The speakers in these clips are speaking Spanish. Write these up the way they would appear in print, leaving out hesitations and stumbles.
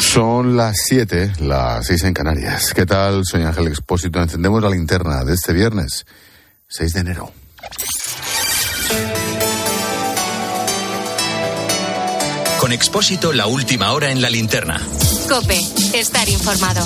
Son las 7, las 6 en Canarias. ¿Qué tal? Soy Ángel Expósito. Encendemos la linterna de este viernes, 6 de enero. Con Expósito, la última hora en la linterna. COPE, estar informado.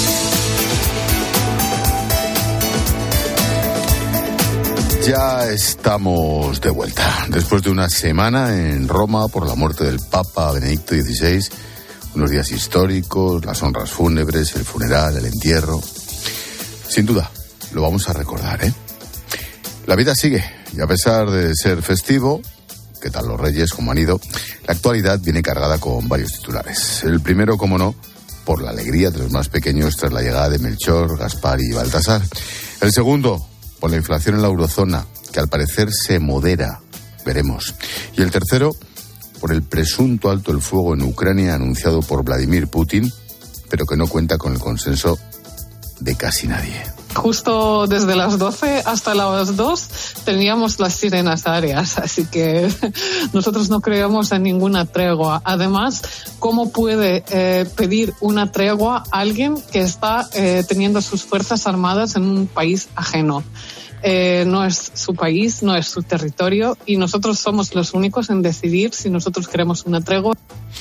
Ya estamos de vuelta. Después de una semana en Roma por la muerte del Papa Benedicto XVI, unos días históricos, las honras fúnebres, el funeral, el entierro. Sin duda, lo vamos a recordar, ¿eh? La vida sigue, y a pesar de ser festivo, ¿qué tal los reyes, cómo han ido? La actualidad viene cargada con varios titulares. El primero, como no, por la alegría de los más pequeños tras la llegada de Melchor, Gaspar y Baltasar. El segundo, por la inflación en la eurozona, que al parecer se modera, veremos. Y el tercero, por el presunto alto el fuego en Ucrania anunciado por Vladimir Putin, pero que no cuenta con el consenso de casi nadie. Justo desde las 12 hasta las 2 teníamos las sirenas aéreas, así que nosotros no creemos en ninguna tregua. Además, ¿cómo puede pedir una tregua a alguien que está teniendo sus fuerzas armadas en un país ajeno? No es su país, no es su territorio, y nosotros somos los únicos en decidir si nosotros queremos una tregua.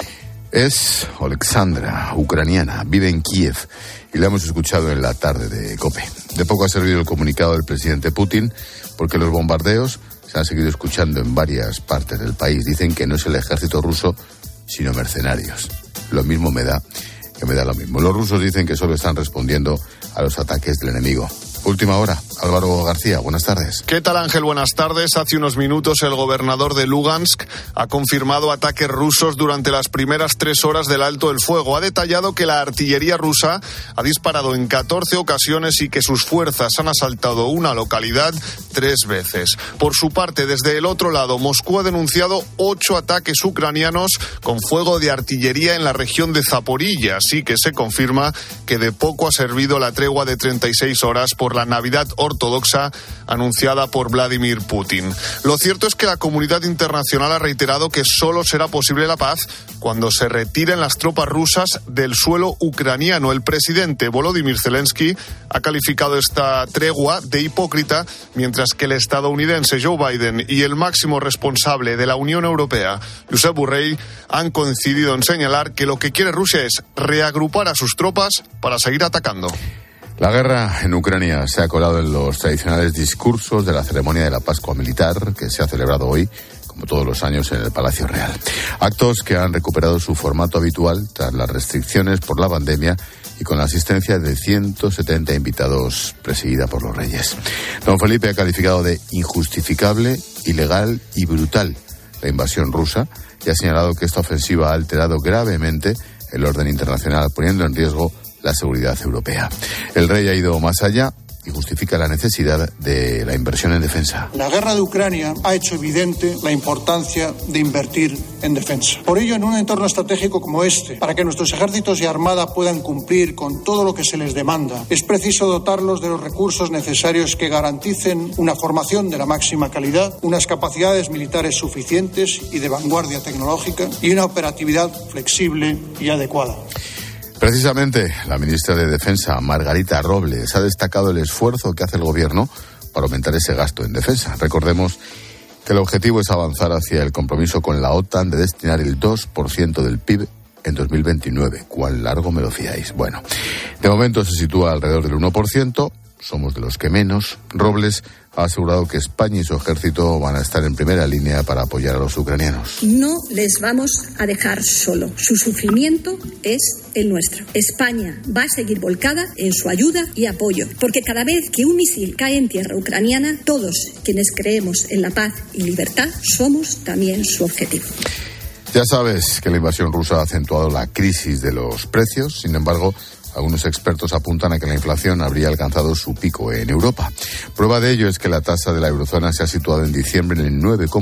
Es Alexandra, ucraniana, vive en Kiev y la hemos escuchado en la tarde de COPE. De poco ha servido el comunicado del presidente Putin porque los bombardeos se han seguido escuchando en varias partes del país. Dicen que no es el ejército ruso, sino mercenarios. Lo mismo me da lo mismo. Los rusos dicen que solo están respondiendo a los ataques del enemigo. Última hora, Álvaro García, buenas tardes. ¿Qué tal, Ángel? Buenas tardes. Hace unos minutos el gobernador de Lugansk ha confirmado ataques rusos durante las primeras 3 horas del alto el fuego. Ha detallado que la artillería rusa ha disparado en 14 ocasiones y que sus fuerzas han asaltado una localidad 3 veces. Por su parte, desde el otro lado, Moscú ha denunciado 8 ataques ucranianos con fuego de artillería en la región de Zaporilla, así que se confirma que de poco ha servido la tregua de 36 horas por la Navidad ortodoxa anunciada por Vladimir Putin. Lo cierto es que la comunidad internacional ha reiterado que solo será posible la paz cuando se retiren las tropas rusas del suelo ucraniano. El presidente Volodymyr Zelensky ha calificado esta tregua de hipócrita, mientras que el estadounidense Joe Biden y el máximo responsable de la Unión Europea, Josep Borrell, han coincidido en señalar que lo que quiere Rusia es reagrupar a sus tropas para seguir atacando. La guerra en Ucrania se ha colado en los tradicionales discursos de la ceremonia de la Pascua Militar, que se ha celebrado hoy, como todos los años, en el Palacio Real. Actos que han recuperado su formato habitual tras las restricciones por la pandemia y con la asistencia de 170 invitados presidida por los reyes. Don Felipe ha calificado de injustificable, ilegal y brutal la invasión rusa y ha señalado que esta ofensiva ha alterado gravemente el orden internacional, poniendo en riesgo la seguridad europea. El rey ha ido más allá y justifica la necesidad de la inversión en defensa. La guerra de Ucrania ha hecho evidente la importancia de invertir en defensa. Por ello, en un entorno estratégico como este, para que nuestros ejércitos y armada puedan cumplir con todo lo que se les demanda, es preciso dotarlos de los recursos necesarios que garanticen una formación de la máxima calidad, unas capacidades militares suficientes y de vanguardia tecnológica y una operatividad flexible y adecuada. Precisamente, la ministra de Defensa, Margarita Robles, ha destacado el esfuerzo que hace el gobierno para aumentar ese gasto en defensa. Recordemos que el objetivo es avanzar hacia el compromiso con la OTAN de destinar el 2% del PIB en 2029. ¿Cuán largo me lo fiáis? Bueno, de momento se sitúa alrededor del 1%, somos de los que menos. Robles ha asegurado que España y su ejército van a estar en primera línea para apoyar a los ucranianos. No les vamos a dejar solo. Su sufrimiento es el nuestro. España va a seguir volcada en su ayuda y apoyo, porque cada vez que un misil cae en tierra ucraniana, todos quienes creemos en la paz y libertad somos también su objetivo. Ya sabes que la invasión rusa ha acentuado la crisis de los precios. Sin embargo, algunos expertos apuntan a que la inflación habría alcanzado su pico en Europa. Prueba de ello es que la tasa de la eurozona se ha situado en diciembre en el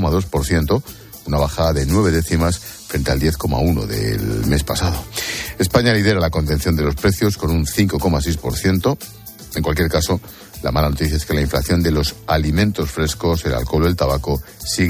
9,2%, una bajada de 9 décimas frente al 10,1% del mes pasado. España lidera la contención de los precios con un 5,6%. En cualquier caso, la mala noticia es que la inflación de los alimentos frescos, el alcohol o el tabaco siguen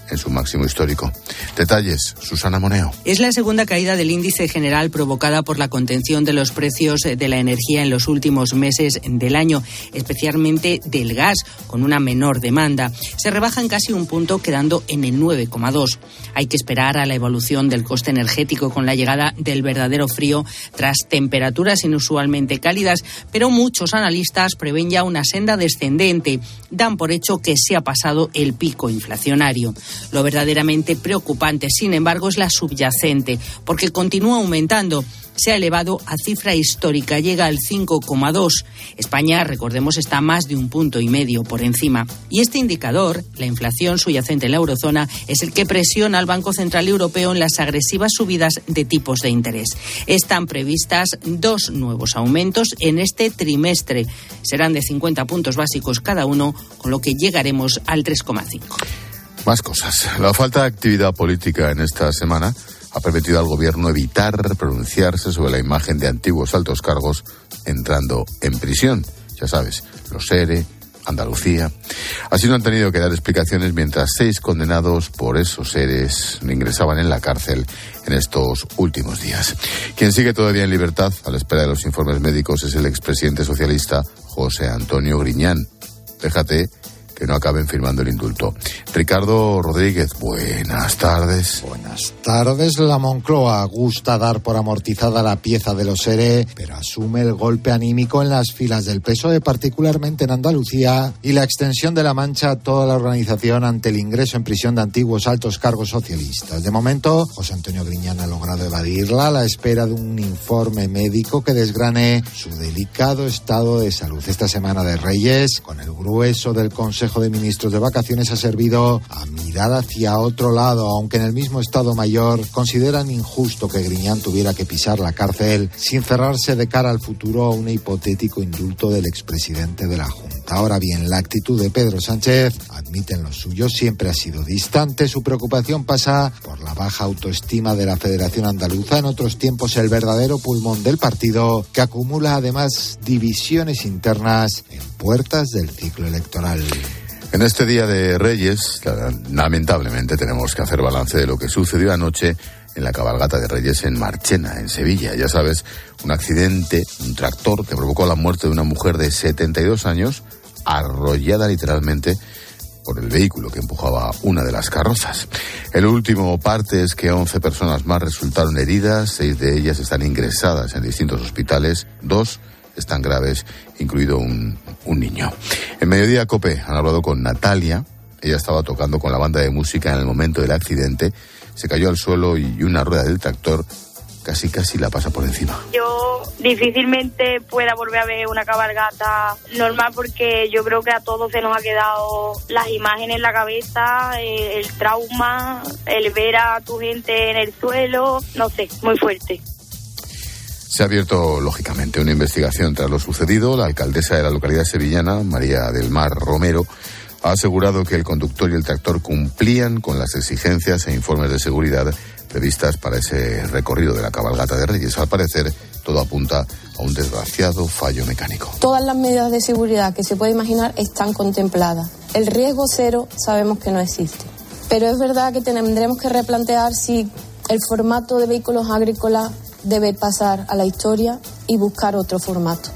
en su máximo histórico. Detalles, Susana Moneo. Es la segunda caída del índice general provocada por la contención de los precios de la energía en los últimos meses del año, especialmente del gas, con una menor demanda. Se rebaja en casi un punto, quedando en el 9,2. Hay que esperar a la evolución del coste energético con la llegada del verdadero frío tras temperaturas inusualmente cálidas, pero muchos analistas prevén ya una senda descendente. Dan por hecho que se ha pasado el pico inflacionario. Lo verdaderamente preocupante, sin embargo, es la subyacente, porque continúa aumentando. Se ha elevado a cifra histórica, llega al 5,2. España, recordemos, está más de 1,5 puntos por encima. Y este indicador, la inflación subyacente en la eurozona, es el que presiona al Banco Central Europeo en las agresivas subidas de tipos de interés. Están previstas 2 nuevos aumentos en este trimestre. Serán de 50 puntos básicos cada uno, con lo que llegaremos al 3,5. Más cosas. La falta de actividad política en esta semana ha permitido al gobierno evitar pronunciarse sobre la imagen de antiguos altos cargos entrando en prisión. Ya sabes, los ERE, Andalucía. Así no han tenido que dar explicaciones mientras 6 condenados por esos EREs ingresaban en la cárcel en estos últimos días. Quien sigue todavía en libertad a la espera de los informes médicos es el expresidente socialista José Antonio Griñán. Déjate que no acaben firmando el indulto. Ricardo Rodríguez, buenas tardes. Buenas tardes. La Moncloa gusta dar por amortizada la pieza de los ERE, pero asume el golpe anímico en las filas del PSOE, particularmente en Andalucía, y la extensión de la mancha a toda la organización ante el ingreso en prisión de antiguos altos cargos socialistas. De momento, José Antonio Griñán ha logrado evadirla a la espera de un informe médico que desgrane su delicado estado de salud. Esta semana de Reyes, con el grueso del Consejo de Ministros de vacaciones, ha servido a mirar hacia otro lado, aunque en el mismo Estado Mayor consideran injusto que Griñán tuviera que pisar la cárcel sin cerrarse de cara al futuro a un hipotético indulto del expresidente de la Junta. Ahora bien, la actitud de Pedro Sánchez, admiten los suyos, siempre ha sido distante. Su preocupación pasa por la baja autoestima de la Federación Andaluza, en otros tiempos el verdadero pulmón del partido, que acumula además divisiones internas en puertas del ciclo electoral. En este día de Reyes, lamentablemente tenemos que hacer balance de lo que sucedió anoche en la cabalgata de Reyes en Marchena, en Sevilla. Ya sabes, un accidente, un tractor que provocó la muerte de una mujer de 72 años, arrollada literalmente por el vehículo que empujaba una de las carrozas. El último parte es que 11 personas más resultaron heridas, 6 de ellas están ingresadas en distintos hospitales, 2 están graves, incluido un niño. En Mediodía COPE han hablado con Natalia. Ella estaba tocando con la banda de música en el momento del accidente, se cayó al suelo y una rueda del tractor casi la pasa por encima. Yo difícilmente pueda volver a ver una cabalgata normal, porque yo creo que a todos se nos ha quedado las imágenes en la cabeza, el trauma, el ver a tu gente en el suelo, no sé, muy fuerte. Se ha abierto, lógicamente, una investigación tras lo sucedido. La alcaldesa de la localidad sevillana, María del Mar Romero, ha asegurado que el conductor y el tractor cumplían con las exigencias e informes de seguridad previstas para ese recorrido de la cabalgata de Reyes. Al parecer, todo apunta a un desgraciado fallo mecánico. Todas las medidas de seguridad que se puede imaginar están contempladas. El riesgo cero sabemos que no existe. Pero es verdad que tendremos que replantear si el formato de vehículos agrícolas debe pasar a la historia y buscar otro formato.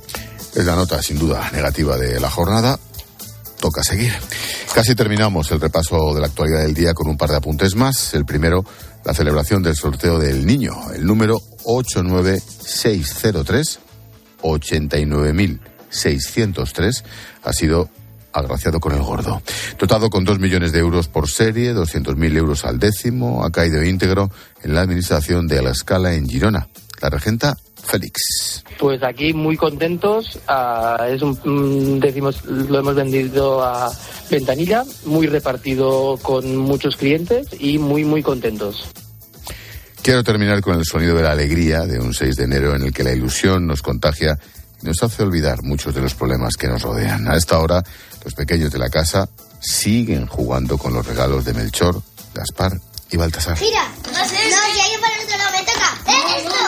Es la nota, sin duda, negativa de la jornada. Toca seguir. Casi terminamos el repaso de la actualidad del día con un par de apuntes más. El primero, la celebración del sorteo del niño. El número 89603, 89.603, ha sido agraciado con el gordo. Dotado con 2 millones de euros por serie, 200.000 euros al décimo, ha caído íntegro en la administración de La Scala en Girona. La regenta Félix. Pues aquí muy contentos, decimos, lo hemos vendido a ventanilla, muy repartido con muchos clientes y muy contentos. Quiero terminar con el sonido de la alegría de un 6 de enero en el que la ilusión nos contagia y nos hace olvidar muchos de los problemas que nos rodean. A esta hora, los pequeños de la casa siguen jugando con los regalos de Melchor, Gaspar y Baltasar. Mira, no sé, no, si hay para el otro lado, me toca. ¡Esto!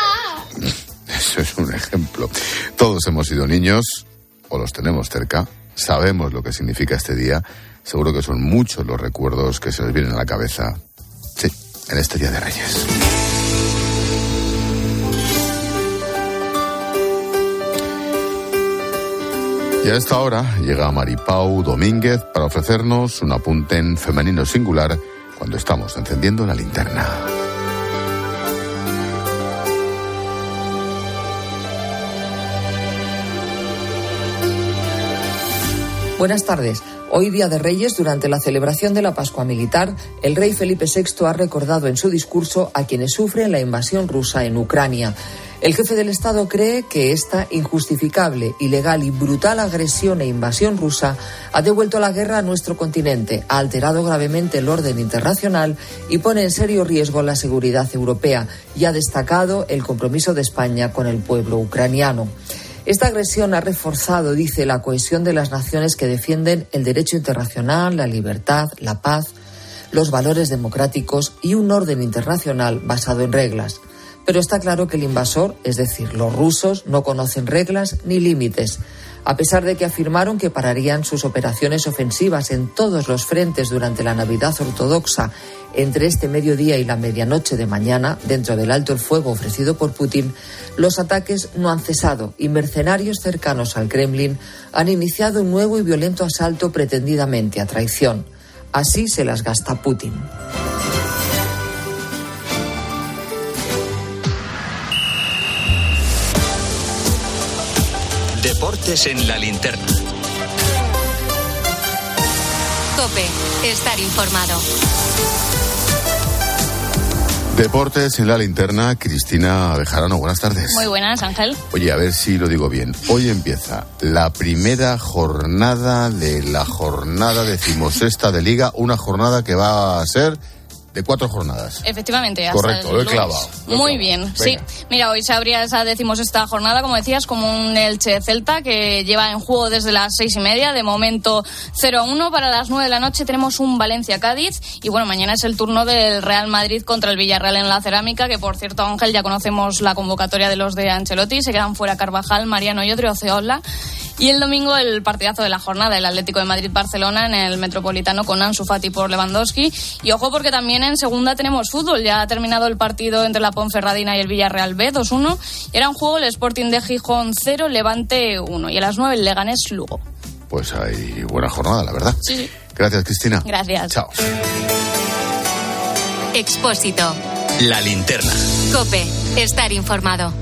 Eso es un ejemplo. Todos hemos sido niños, o los tenemos cerca, sabemos lo que significa este día. Seguro que son muchos los recuerdos que se les vienen a la cabeza, sí, en este Día de Reyes. Y a esta hora llega Maripau Domínguez para ofrecernos un apunte en femenino singular cuando estamos encendiendo la linterna. Buenas tardes. Hoy, Día de Reyes, durante la celebración de la Pascua Militar, el rey Felipe VI ha recordado en su discurso a quienes sufren la invasión rusa en Ucrania. El jefe del Estado cree que esta injustificable, ilegal y brutal agresión e invasión rusa ha devuelto la guerra a nuestro continente, ha alterado gravemente el orden internacional y pone en serio riesgo la seguridad europea, y ha destacado el compromiso de España con el pueblo ucraniano. Esta agresión ha reforzado, dice, la cohesión de las naciones que defienden el derecho internacional, la libertad, la paz, los valores democráticos y un orden internacional basado en reglas. Pero está claro que el invasor, es decir, los rusos, no conocen reglas ni límites. A pesar de que afirmaron que pararían sus operaciones ofensivas en todos los frentes durante la Navidad ortodoxa entre este mediodía y la medianoche de mañana, dentro del alto el fuego ofrecido por Putin, los ataques no han cesado y mercenarios cercanos al Kremlin han iniciado un nuevo y violento asalto pretendidamente a traición. Así se las gasta Putin. Deportes en la linterna. COPE, estar informado. Deportes en la linterna, Cristina Bejarano, buenas tardes. Muy buenas, Ángel. Oye, a ver si lo digo bien. Hoy empieza la primera jornada de la jornada 16ª de Liga, una jornada que va a ser de 4 jornadas. Efectivamente, hasta correcto, lo he clavado. Muy bien, venga. Sí. Mira, hoy se abría esa 16ª jornada, como decías, como un Elche-Celta que lleva en juego desde las 6:30, de momento 0-1. Para las 9 de la noche tenemos un Valencia-Cádiz y bueno, mañana es el turno del Real Madrid contra el Villarreal en la Cerámica, que por cierto, Ángel, ya conocemos la convocatoria de los de Ancelotti, se quedan fuera Carvajal, Mariano y Odriozola. Y el domingo el partidazo de la jornada, el Atlético de Madrid-Barcelona en el Metropolitano con Ansu Fati por Lewandowski. Y ojo porque también en segunda tenemos fútbol. Ya ha terminado el partido entre la Ponferradina y el Villarreal B, 2-1. Era un juego el Sporting de Gijón 0, Levante 1. Y a las 9 el Leganés Lugo. Pues hay buena jornada, la verdad. Sí. Gracias, Cristina. Gracias. Chao. Expósito. La linterna. COPE, estar informado.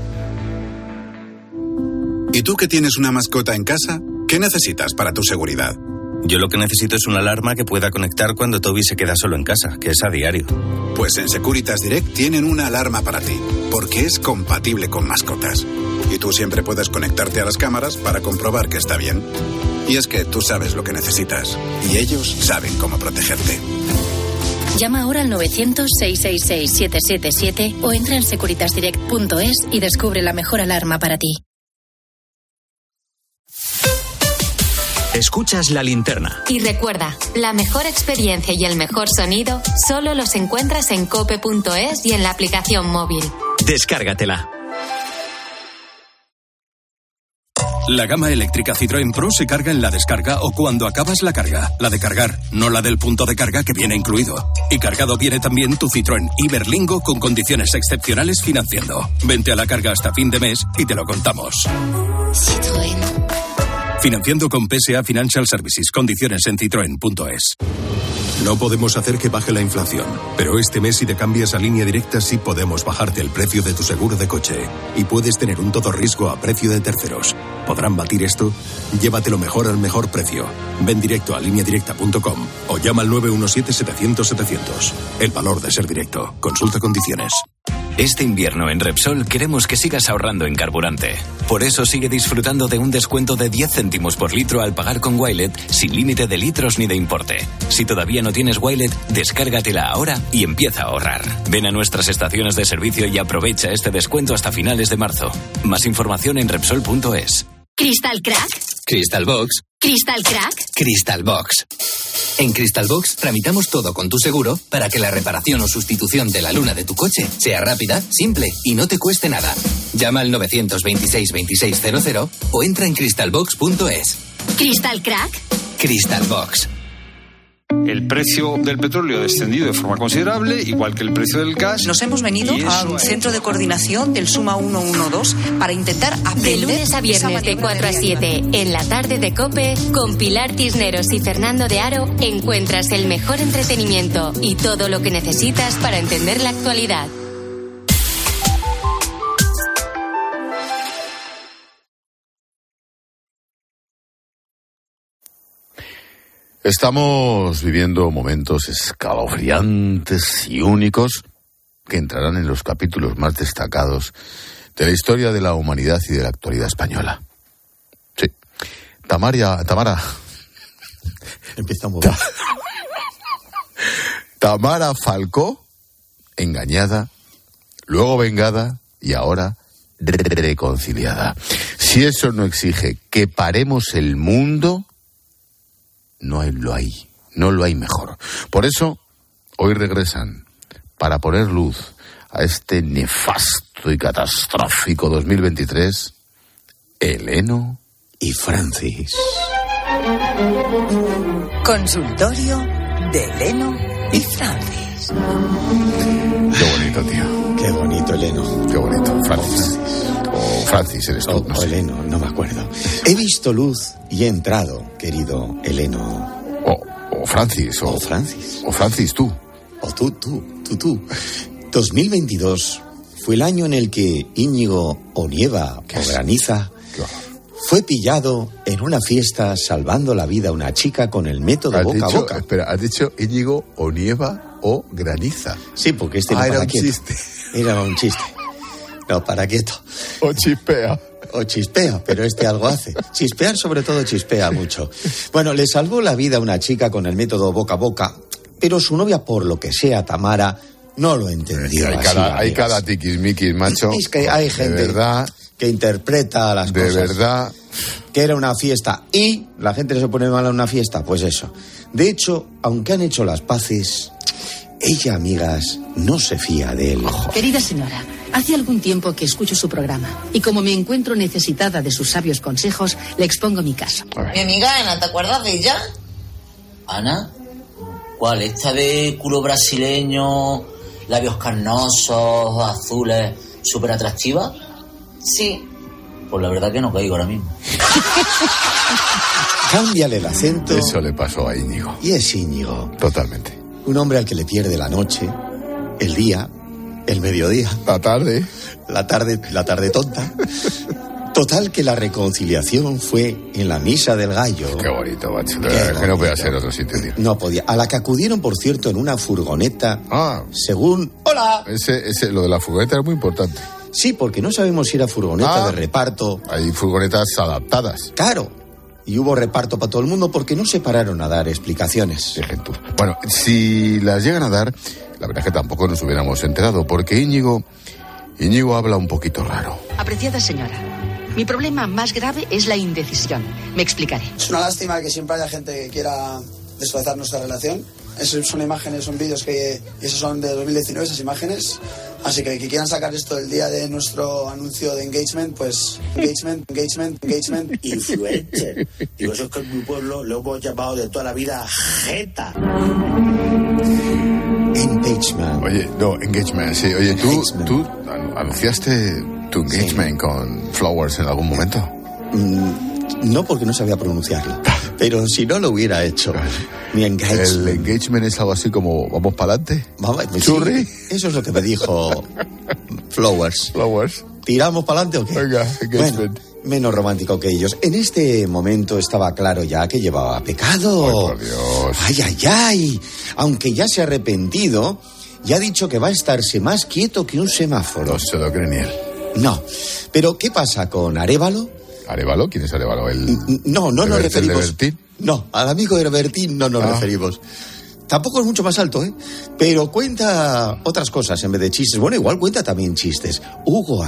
¿Y tú que tienes una mascota en casa? ¿Qué necesitas para tu seguridad? Yo lo que necesito es una alarma que pueda conectar cuando Toby se queda solo en casa, que es a diario. Pues en Securitas Direct tienen una alarma para ti, porque es compatible con mascotas. Y tú siempre puedes conectarte a las cámaras para comprobar que está bien. Y es que tú sabes lo que necesitas, y ellos saben cómo protegerte. Llama ahora al 900-666-777 o entra en securitasdirect.es y descubre la mejor alarma para ti. Escuchas la linterna. Y recuerda, la mejor experiencia y el mejor sonido solo los encuentras en cope.es y en la aplicación móvil. Descárgatela. La gama eléctrica Citroën Pro se carga en la descarga o cuando acabas la carga. La de cargar, no la del punto de carga que viene incluido. Y cargado viene también tu Citroën Iberlingo con condiciones excepcionales financiando. Vente a la carga hasta fin de mes y te lo contamos. Citroën. Financiando con PSA Financial Services. Condiciones en citroen.es. No podemos hacer que baje la inflación, pero este mes si te cambias a Línea Directa sí podemos bajarte el precio de tu seguro de coche. Y puedes tener un todo riesgo a precio de terceros. ¿Podrán batir esto? Llévatelo mejor al mejor precio. Ven directo a lineadirecta.com o llama al 917-700-700. El valor de ser directo. Consulta condiciones. Este invierno en Repsol queremos que sigas ahorrando en carburante. Por eso sigue disfrutando de un descuento de 10 céntimos por litro al pagar con Wilet sin límite de litros ni de importe. Si todavía no tienes Wilet, descárgatela ahora y empieza a ahorrar. Ven a nuestras estaciones de servicio y aprovecha este descuento hasta finales de marzo. Más información en Repsol.es. ¿Crystal Crack? Crystal Box. ¿Crystal Crack? Crystal Box. En Crystal Box tramitamos todo con tu seguro para que la reparación o sustitución de la luna de tu coche sea rápida, simple y no te cueste nada. Llama al 926 2600 o entra en crystalbox.es. ¿Crystal Crack? Crystal Box. El precio del petróleo ha descendido de forma considerable, igual que el precio del gas. Nos hemos venido a un centro de coordinación del Suma 112 para intentar aprender. De lunes a viernes de 4 a 7, en la tarde de COPE, con Pilar Tisneros y Fernando de Aro, encuentras el mejor entretenimiento y todo lo que necesitas para entender la actualidad. Estamos viviendo momentos escalofriantes y únicos que entrarán en los capítulos más destacados de la historia de la humanidad y de la actualidad española. Sí. Tamara. Empieza a mover. Tamara Falcó, engañada, luego vengada y ahora reconciliada. Si eso no exige que paremos el mundo, no lo hay mejor. Por eso, hoy regresan para poner luz a este nefasto y catastrófico 2023, Eleno y Francis. Consultorio de Eleno y Francis. Qué bonito, tío. Qué bonito, Eleno. Qué bonito, Francis. O Francis eres tú, no sé. Eleno, no me acuerdo. He visto luz y he entrado, querido Eleno. O Francis. O Francis. O Francis, tú. O tú. 2022 fue el año en el que Íñigo Onieva o Graniza fue pillado en una fiesta salvando la vida a una chica con el método boca a boca. Espera, ¿has dicho Íñigo Onieva o Graniza? Sí, porque no era para un quieto. chiste. Era un chiste. No, para quieto. O chispea. O chispea, pero algo hace. Chispear, sobre todo, chispea mucho. Bueno, le salvó la vida a una chica con el método boca a boca, pero su novia, por lo que sea, Tamara, no lo entendió. Hay cada tiquismiquis, macho. Es que hay gente que interpreta las cosas. De verdad. Que era una fiesta y la gente se pone mal a una fiesta, pues eso. De hecho, aunque han hecho las paces, ella, amigas, no se fía de él. Querida señora, hace algún tiempo que escucho su programa y como me encuentro necesitada de sus sabios consejos, le expongo mi caso. Mi amiga Ana, ¿te acuerdas de ella? ¿Ana? ¿Cuál? ¿Esta de culo brasileño, labios carnosos, azules, súper atractiva? Sí. Pues la verdad que no caigo ahora mismo. Cámbiale el acento. Eso le pasó a Íñigo. Y es Íñigo. Totalmente. Un hombre al que le pierde la noche, el día, el mediodía. La tarde. La tarde tonta. Total que la reconciliación fue en la misa del gallo. Qué bonito, macho. Que no podía ser otro sitio, tío. No podía. A la que acudieron, por cierto, en una furgoneta. Según... ¡Hola! Lo de la furgoneta era muy importante. Sí, porque no sabemos si era furgoneta de reparto. Hay furgonetas adaptadas. Claro. Y hubo reparto para todo el mundo porque no se pararon a dar explicaciones. Bueno, si las llegan a dar, la verdad es que tampoco nos hubiéramos enterado, porque Íñigo habla un poquito raro. Apreciada señora, mi problema más grave es la indecisión. Me explicaré. Es una lástima que siempre haya gente que quiera desplazar nuestra relación. Son imágenes, son vídeos que esos son de 2019, esas imágenes. Así que quieran sacar esto el día de nuestro anuncio de engagement, pues engagement. Influencer. Digo, eso es que en mi pueblo lo hemos llamado de toda la vida jeta. Engagement. Oye, no, engagement, sí. Oye, ¿tú anunciaste tu engagement con Flowers en algún momento? No, porque no sabía pronunciarlo. Pero si no lo hubiera hecho. Mi engagement. ¿El engagement es algo así como vamos para adelante? ¿Churri? Sí, eso es lo que me dijo Flowers. ¿Tiramos para adelante o qué? Venga, engagement. Bueno, menos romántico que ellos. En este momento estaba claro ya que llevaba pecado. ¡Ay, por Dios! ¡Ay! Aunque ya se ha arrepentido, ya ha dicho que va a estarse más quieto que un semáforo. No se lo cree ni él. No. Pero, ¿qué pasa con Arévalo? ¿Arévalo? ¿Quién es Arévalo? No nos referimos. ¿El de Bertín? No, al amigo de Bertín no nos referimos. Tampoco es mucho más alto, ¿eh? Pero cuenta otras cosas en vez de chistes. Bueno, igual cuenta también chistes. Hugo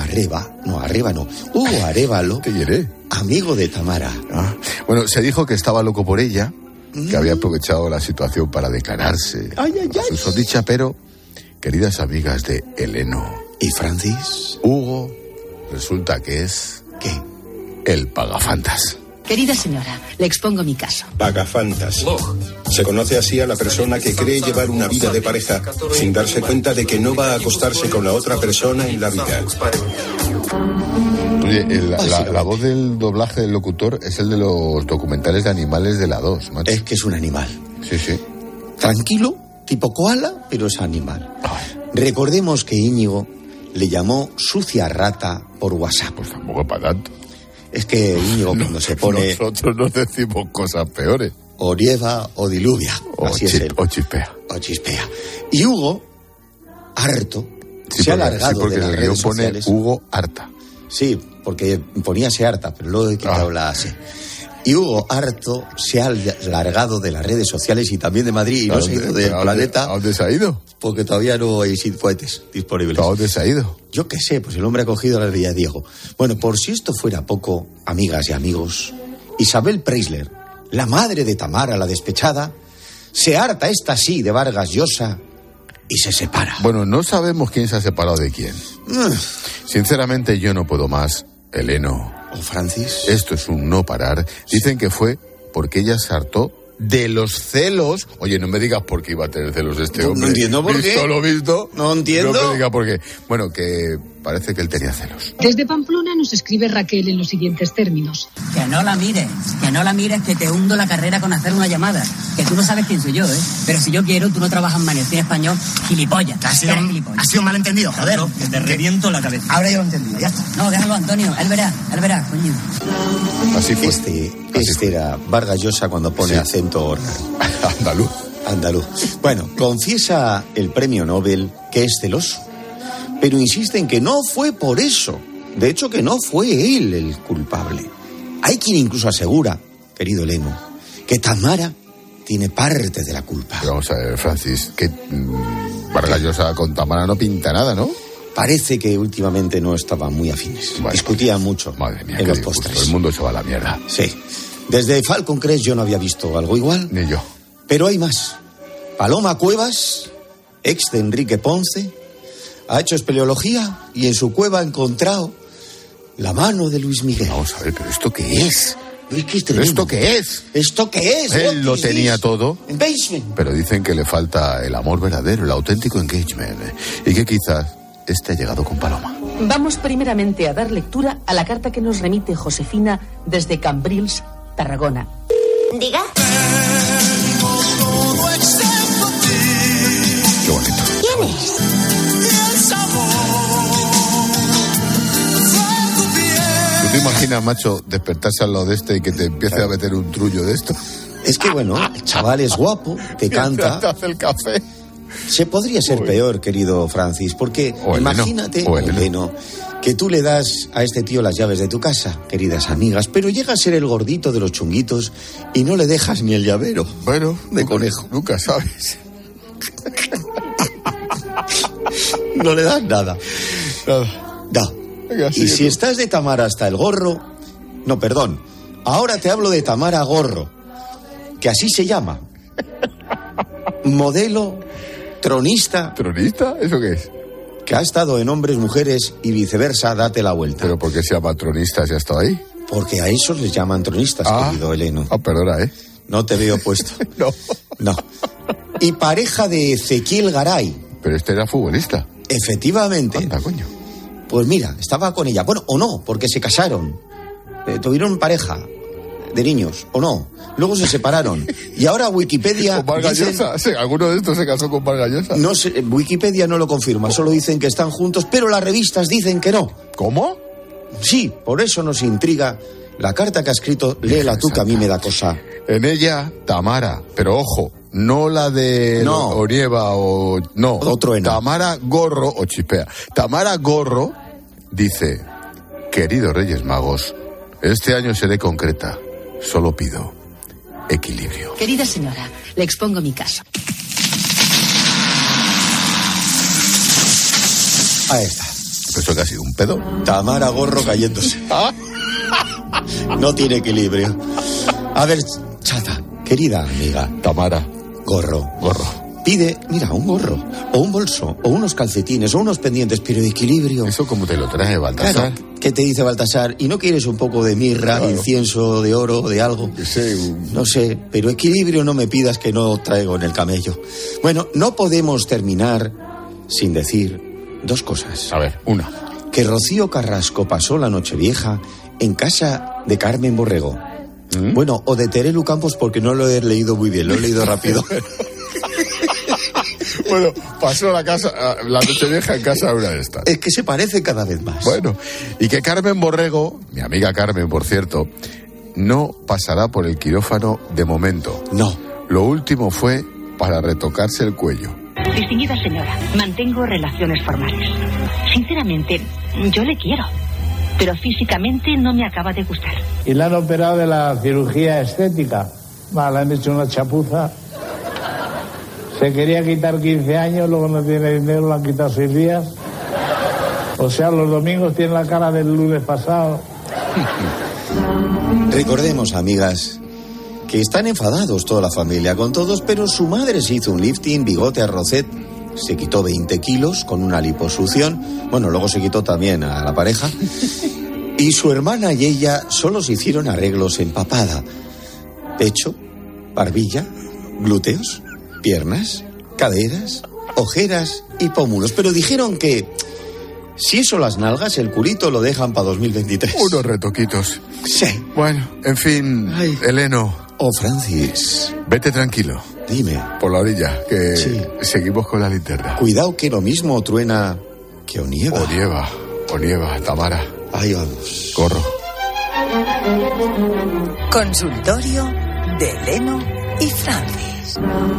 Arévalo. ¿Qué quiere? Amigo de Tamara. Bueno, se dijo que estaba loco por ella, que había aprovechado la situación para declararse a su susodicha, pero, queridas amigas de Eleno y Francis, Hugo resulta que es... ¿Qué? El pagafantas. Querida señora, le expongo mi caso. Vagafantas. Se conoce así a la persona que cree llevar una vida de pareja sin darse cuenta de que no va a acostarse con la otra persona en la vida. Oye, la voz del doblaje del locutor es el de los documentales de animales de la 2, macho. Es que es un animal. Sí, sí. Tranquilo, tipo koala, pero es animal. Recordemos que Íñigo le llamó sucia rata por WhatsApp. Pues tampoco para tanto. Es que Íñigo cuando se pone... Nosotros nos decimos cosas peores. O nieva o diluvia. Así es él. O chispea. O chispea. Y Hugo, harto, se ha alargado de las redes sociales. Hugo harta. Sí, porque ponía se harta, pero luego he quitado la C. Y Hugo harto se ha largado de las redes sociales y también de Madrid y no se ha ido del planeta. ¿A dónde se ha ido? Porque todavía no hay cohetes disponibles. ¿A dónde se ha ido? Yo qué sé, pues el hombre ha cogido la de Diego. Bueno, por si esto fuera poco, amigas y amigos, Isabel Preisler, la madre de Tamara, la despechada, se harta esta sí de Vargas Llosa y se separa. Bueno, no sabemos quién se ha separado de quién. Sinceramente yo no puedo más, Eleno. ¿O Francis? Esto es un no parar. Dicen que fue porque ella se hartó de los celos. Oye, no me digas por qué iba a tener celos este hombre. No entiendo por qué. Visto lo visto. No entiendo. No me diga por qué. Bueno, que parece que él tenía celos. Desde Pamplona nos escribe Raquel en los siguientes términos. Que no la mires, que te hundo la carrera con hacer una llamada. Que tú no sabes quién soy yo, ¿eh? Pero si yo quiero, tú no trabajas en Manecín Español, gilipollas. Ha sido un malentendido, joder. Claro, que te reviento la cabeza. Ahora ya lo he entendido, ya está. No, déjalo, Antonio, él verá, coño. Así fue. Este era Vargas Llosa cuando pone acento andaluz. Bueno, confiesa el premio Nobel que es celoso, pero insiste en que no fue por eso. De hecho, que no fue él el culpable. Hay quien incluso asegura, querido Eleno, que Tamara tiene parte de la culpa. Pero vamos a ver, Francis, que Vargas Llosa con Tamara no pinta nada, ¿no? Parece que últimamente no estaban muy afines. Vale. Discutían mucho. Madre mía, en los postres. El mundo se va a la mierda. Sí. Desde Falcon Crest yo no había visto algo igual. Ni yo. Pero hay más. Paloma Cuevas, ex de Enrique Ponce, ha hecho espeleología y en su cueva ha encontrado la mano de Luis Miguel. Vamos a ver, ¿pero esto qué es? ¿Pero esto qué es? ¿Esto qué es? Él lo tenía todo. Engagement. Pero dicen que le falta el amor verdadero, el auténtico engagement. Y que quizás este ha llegado con Paloma. Vamos primeramente a dar lectura a la carta que nos remite Josefina desde Cambrils, Tarragona. Diga. Qué bonito. ¿Quién es? ¿Tú te imaginas, macho, despertarse al lado de este y que te empiece a meter un trullo de esto? Es que bueno, el chaval es guapo, te canta. Te hace el café. Se podría ser peor, querido Francis, porque imagínate, Eleno, que tú le das a este tío las llaves de tu casa, queridas amigas, pero llega a ser el gordito de los chunguitos y no le dejas ni el llavero. Bueno, de conejo. Nunca sabes. No le das nada. No. Venga, y si estás de Tamara hasta el gorro... No, perdón. Ahora te hablo de Tamara Gorro, que así se llama. Modelo, tronista. ¿Tronista? ¿Eso qué es? Que ha estado en Hombres, Mujeres y viceversa, date la vuelta. ¿Pero por qué se llama tronista si ha estado ahí? Porque a esos les llaman tronistas, querido Eleno. Perdona, ¿eh? No te veo puesto. No. Y pareja de Ezequiel Garay. Pero este era futbolista. Efectivamente. Anda, coño. Pues mira, estaba con ella. Bueno, o no, porque se casaron. Tuvieron pareja de niños, o no. Luego se separaron. Y ahora Wikipedia... ¿Con Vargas Llosa? Sí, ¿alguno de estos se casó con Vargas Llosa? No sé, Wikipedia no lo confirma. Solo dicen que están juntos, pero las revistas dicen que no. ¿Cómo? Sí, por eso nos intriga la carta que ha escrito. Léela tú, que a mí me da cosa. En ella, Tamara. Pero ojo, no la de Onieva o... No, otro enano. Tamara Gorro, o Chispea. Tamara Gorro dice: queridos Reyes Magos, este año seré concreta. Solo pido equilibrio. Querida señora, le expongo mi caso. Ahí está. ¿Eso que ha sido un pedo? Tamara Gorro cayéndose. No tiene equilibrio. A ver, chata, querida amiga. Tamara Gorro. Pide, mira, un gorro, o un bolso, o unos calcetines, o unos pendientes, pero de equilibrio. ¿Eso cómo te lo trae, Baltasar? Claro, ¿Qué te dice Baltasar? ¿Y no quieres un poco de mirra, de incienso, de oro, de algo? No sé, pero equilibrio no me pidas que no traigo en el camello. Bueno, no podemos terminar sin decir dos cosas. A ver, una. Que Rocío Carrasco pasó la Nochevieja en casa de Carmen Borrego. Bueno, o de Terelu Campos, porque no lo he leído muy bien, lo he leído rápido. Bueno, pasó la Nochevieja en casa de una de estas. Es que se parece cada vez más. Bueno, y que Carmen Borrego, mi amiga Carmen, por cierto, no pasará por el quirófano de momento. No. Lo último fue para retocarse el cuello. Distinguida señora, mantengo relaciones formales. Sinceramente, yo le quiero, pero físicamente no me acaba de gustar. ¿Y la han operado de la cirugía estética? Le han hecho una chapuza. Se quería quitar 15 años, luego no tiene dinero, lo han quitado 6 días. O sea, los domingos tiene la cara del lunes pasado. Recordemos, amigas, que están enfadados toda la familia con todos, pero su madre se hizo un lifting, bigote, arrocet, se quitó 20 kilos con una liposucción. Bueno, luego se quitó también a la pareja. Y su hermana y ella solo se hicieron arreglos en papada. Pecho, barbilla, glúteos, piernas, caderas, ojeras y pómulos. Pero dijeron que si eso las nalgas, el culito lo dejan para 2023. Unos retoquitos. Sí. Bueno, en fin, Eleno. Francis. Vete tranquilo. Dime. Por la orilla, que seguimos con la linterna. Cuidado que lo mismo truena que o nieva. O nieva, Tamara. Ahí vamos. Corro. Consultorio de Eleno y Francis.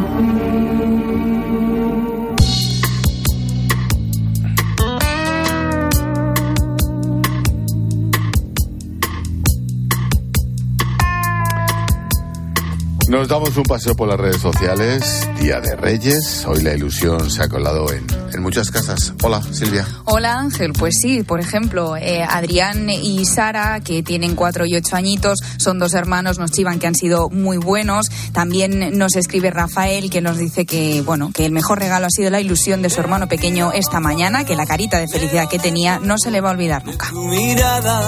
Nos damos un paseo por las redes sociales. Día de Reyes. Hoy la ilusión se ha colado en muchas casas. Hola, Silvia. Hola, Ángel. Pues sí, por ejemplo, Adrián y Sara, que tienen 4 y 8 añitos, son 2 hermanos, nos chivan que han sido muy buenos. También nos escribe Rafael, que nos dice que, bueno, que el mejor regalo ha sido la ilusión de su hermano pequeño esta mañana, que la carita de felicidad que tenía no se le va a olvidar nunca. Tu mirada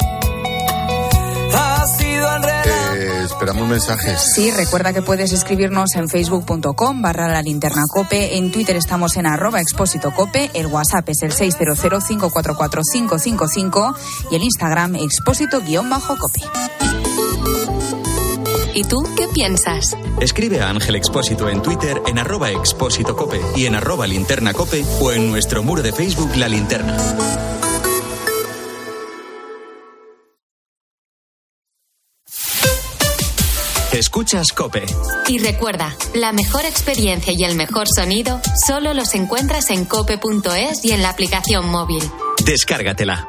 ha sido esperamos mensajes. Sí, recuerda que puedes escribirnos en facebook.com/lalinternacope, en Twitter estamos en @expósitocope, el WhatsApp es el 600-544-555 y el Instagram expósito_cope. ¿Y tú qué piensas? Escribe a Ángel Expósito en Twitter en @expósitocope y en @linternacope o en nuestro muro de Facebook La Linterna. Escuchas COPE. Y recuerda, la mejor experiencia y el mejor sonido solo los encuentras en cope.es y en la aplicación móvil. Descárgatela.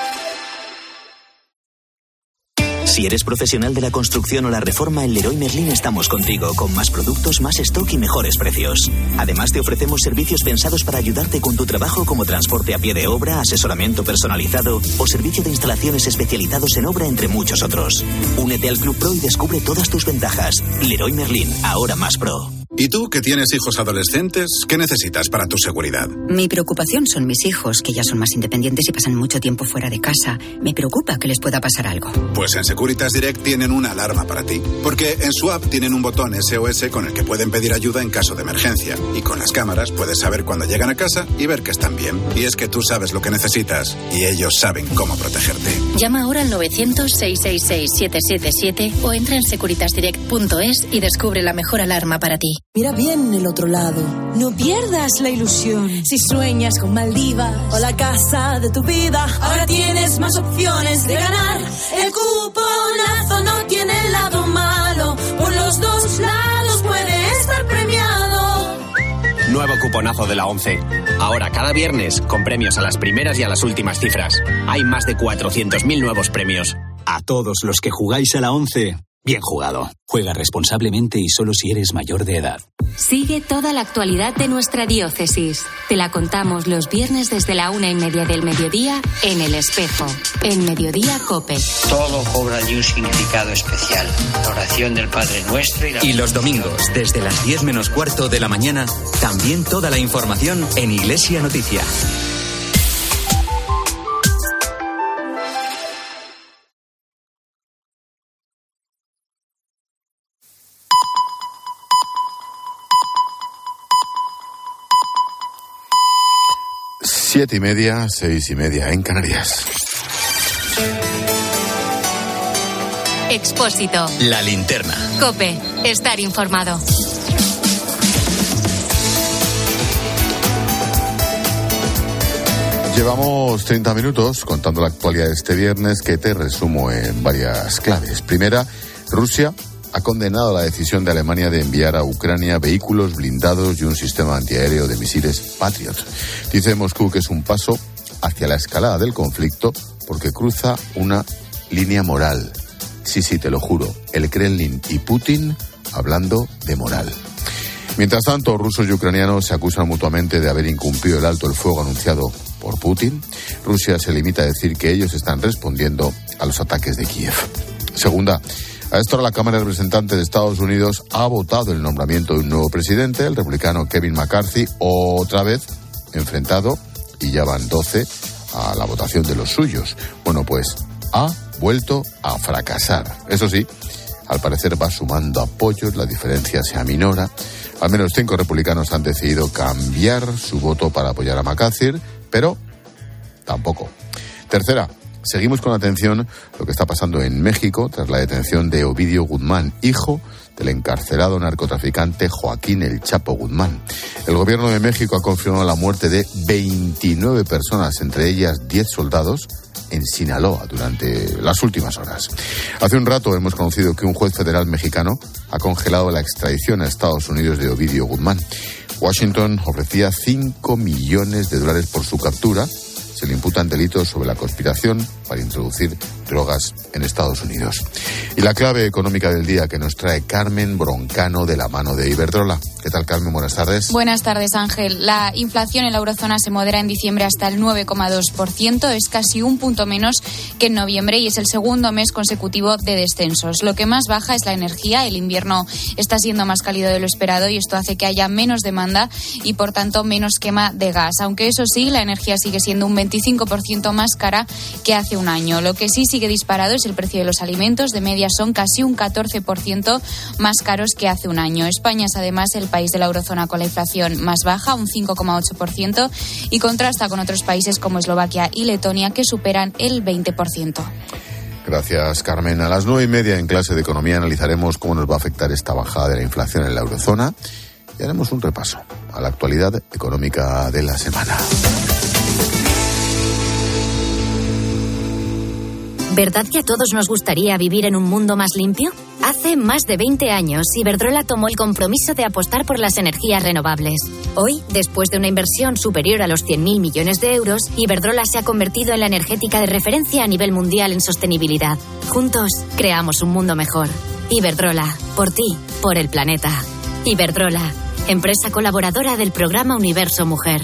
Si eres profesional de la construcción o la reforma, en Leroy Merlin estamos contigo, con más productos, más stock y mejores precios. Además, te ofrecemos servicios pensados para ayudarte con tu trabajo, como transporte a pie de obra, asesoramiento personalizado o servicio de instalaciones especializados en obra, entre muchos otros. Únete al Club Pro y descubre todas tus ventajas. Leroy Merlin, ahora más pro. ¿Y tú, que tienes hijos adolescentes, qué necesitas para tu seguridad? Mi preocupación son mis hijos, que ya son más independientes y pasan mucho tiempo fuera de casa. Me preocupa que les pueda pasar algo. Pues en Securitas Direct tienen una alarma para ti. Porque en su app tienen un botón SOS con el que pueden pedir ayuda en caso de emergencia. Y con las cámaras puedes saber cuando llegan a casa y ver que están bien. Y es que tú sabes lo que necesitas y ellos saben cómo protegerte. Llama ahora al 900-666-777 o entra en securitasdirect.es y descubre la mejor alarma para ti. Mira bien el otro lado. No pierdas la ilusión. Si sueñas con Maldivas o la casa de tu vida, ahora tienes más opciones de ganar. El cuponazo no tiene el lado malo. Por los dos lados puede estar premiado. Nuevo cuponazo de la 11. Ahora cada viernes con premios a las primeras y a las últimas cifras. Hay más de 400.000 nuevos premios. A todos los que jugáis a la 11. Bien jugado. Juega responsablemente y solo si eres mayor de edad. Sigue toda la actualidad de nuestra diócesis. Te la contamos los viernes desde la 1:30 del mediodía en El Espejo, en Mediodía COPE. Todo cobra allí un significado especial. La oración del Padre Nuestro y los domingos, desde las 10 menos cuarto de la mañana, también toda la información en Iglesia Noticia. 7:30, 6:30 en Canarias. Expósito. La linterna. COPE. Estar informado. Llevamos 30 minutos contando la actualidad de este viernes, que te resumo en varias claves. Primera, Rusia ha condenado la decisión de Alemania de enviar a Ucrania vehículos blindados y un sistema antiaéreo de misiles Patriot. Dice Moscú que es un paso hacia la escalada del conflicto porque cruza una línea moral. Sí, te lo juro, el Kremlin y Putin hablando de moral. Mientras tanto, rusos y ucranianos se acusan mutuamente de haber incumplido el alto el fuego anunciado por Putin. Rusia se limita a decir que ellos están respondiendo a los ataques de Kiev. Segunda, a esta hora la Cámara de Representantes de Estados Unidos ha votado el nombramiento de un nuevo presidente, el republicano Kevin McCarthy, otra vez enfrentado, y ya van 12 a la votación de los suyos. Bueno, pues ha vuelto a fracasar. Eso sí, al parecer va sumando apoyos, la diferencia se aminora. Al menos 5 republicanos han decidido cambiar su voto para apoyar a McCarthy, pero tampoco. Tercera, seguimos con atención lo que está pasando en México tras la detención de Ovidio Guzmán, hijo del encarcelado narcotraficante Joaquín El Chapo Guzmán. El gobierno de México ha confirmado la muerte de 29 personas, entre ellas 10 soldados, en Sinaloa durante las últimas horas. Hace un rato hemos conocido que un juez federal mexicano ha congelado la extradición a Estados Unidos de Ovidio Guzmán. Washington ofrecía $5 millones por su captura. Se le imputan delitos sobre la conspiración para introducir drogas en Estados Unidos. Y la clave económica del día que nos trae Carmen Broncano de la mano de Iberdrola. ¿Qué tal, Carmen? Buenas tardes. Buenas tardes, Ángel. La inflación en la eurozona se modera en diciembre hasta el 9,2%. Es casi un punto menos que en noviembre y es el segundo mes consecutivo de descensos. Lo que más baja es la energía. El invierno está siendo más cálido de lo esperado y esto hace que haya menos demanda y, por tanto, menos quema de gas. Aunque eso sí, la energía sigue siendo un 25% más cara que hace un año. Lo que sí sigue disparado es el precio de los alimentos. De media son casi un 14% más caros que hace un año. España es además el país de la eurozona con la inflación más baja, un 5,8%, y contrasta con otros países como Eslovaquia y Letonia que superan el 20%. Gracias, Carmen. A las 9:30 en clase de economía analizaremos cómo nos va a afectar esta bajada de la inflación en la eurozona y haremos un repaso a la actualidad económica de la semana. ¿Verdad que a todos nos gustaría vivir en un mundo más limpio? Hace más de 20 años, Iberdrola tomó el compromiso de apostar por las energías renovables. Hoy, después de una inversión superior a los 100.000 millones de euros, Iberdrola se ha convertido en la energética de referencia a nivel mundial en sostenibilidad. Juntos, creamos un mundo mejor. Iberdrola, por ti, por el planeta. Iberdrola, empresa colaboradora del programa Universo Mujer.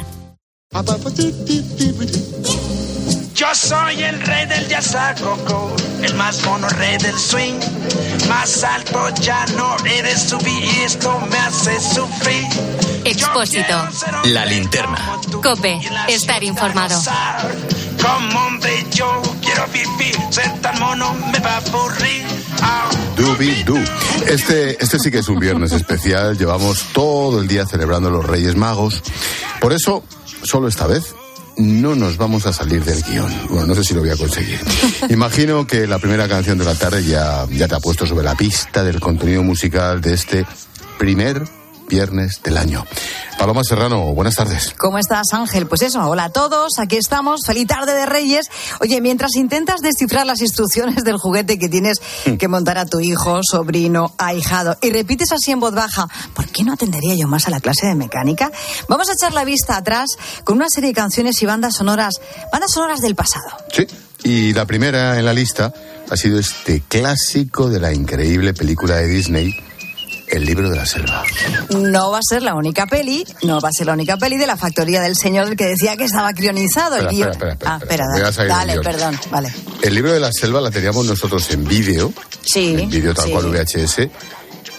Yo soy el rey del jazz a coco, el más mono rey del swing. Más alto ya no eres subir y esto me hace sufrir. Expósito. La linterna. COPE. Estar informado. Como hombre yo quiero vivir, ser tan mono me va a aburrir. Dubi-du. Este sí que es un viernes especial. Llevamos todo el día celebrando los Reyes Magos. Por eso, solo esta vez, no nos vamos a salir del guión. Bueno, no sé si lo voy a conseguir. Imagino que la primera canción de la tarde ya te ha puesto sobre la pista del contenido musical de este primer viernes del año. Paloma Serrano, buenas tardes. ¿Cómo estás, Ángel? Pues eso, hola a todos, aquí estamos, feliz tarde de Reyes. Oye, mientras intentas descifrar las instrucciones del juguete que tienes que montar a tu hijo, sobrino, ahijado, y repites así en voz baja, ¿por qué no atendería yo más a la clase de mecánica? Vamos a echar la vista atrás con una serie de canciones y bandas sonoras del pasado. Sí, y la primera en la lista ha sido este clásico de la increíble película de Disney, El libro de la selva. No va a ser la única peli de la factoría del señor del que decía que estaba crionizado. Espera. Dale, perdón, vale. El libro de la selva la teníamos nosotros en vídeo. Sí. En vídeo tal cual VHS.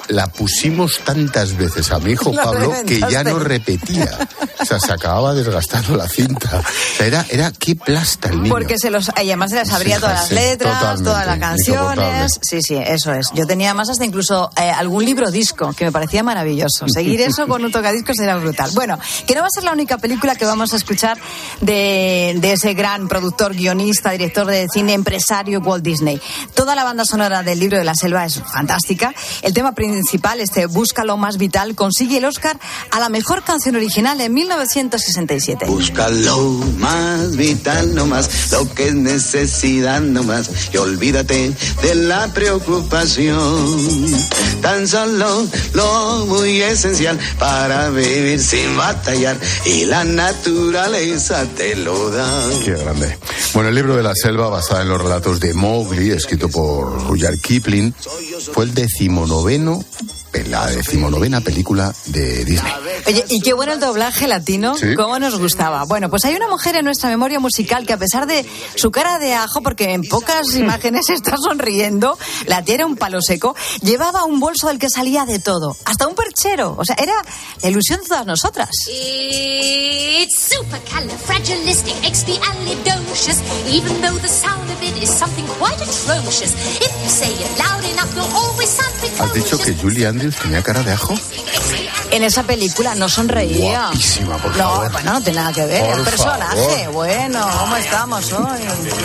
la pusimos tantas veces a mi hijo Pablo que ya no repetía. O sea, se acababa desgastando la cinta. O sea, era qué plasta el niño. Porque además se les abría todas las letras, todas las canciones. Sí, eso es. Yo tenía más hasta incluso algún libro disco que me parecía maravilloso. Seguir eso con un tocadiscos era brutal. Bueno, que no va a ser la única película que vamos a escuchar de ese gran productor, guionista, director de cine, empresario Walt Disney. Toda la banda sonora del Libro de la Selva es fantástica. El tema principal, Busca lo más vital, consigue el Oscar a la mejor canción original en 1967. Busca lo más vital nomás, lo que es necesidad nomás, y olvídate de la preocupación. Tan solo lo muy esencial para vivir sin batallar, y la naturaleza te lo da. Qué grande. Bueno, el Libro de la Selva, basado en los relatos de Mowgli, escrito por Rudyard Kipling, fue la decimonovena película de Disney. Oye, y qué bueno el doblaje latino, ¿sí? Cómo nos gustaba. Bueno, pues hay una mujer en nuestra memoria musical que, a pesar de su cara de ajo, porque en pocas imágenes está sonriendo, la tía era un palo seco, llevaba un bolso del que salía de todo, hasta un perchero. O sea, era la ilusión de todas nosotras. It's supercalifragilisticexpialidocious, even though the sound of it is something quite atrocious. If you say it loud enough, you'll always sound precocious. ¿Has dicho que Julie Andrews tenía cara de ajo? En esa película no sonreía. Guapísima, por favor. No, bueno, no tiene nada que ver. Por el personaje. Favor. Bueno, ¿cómo estamos hoy?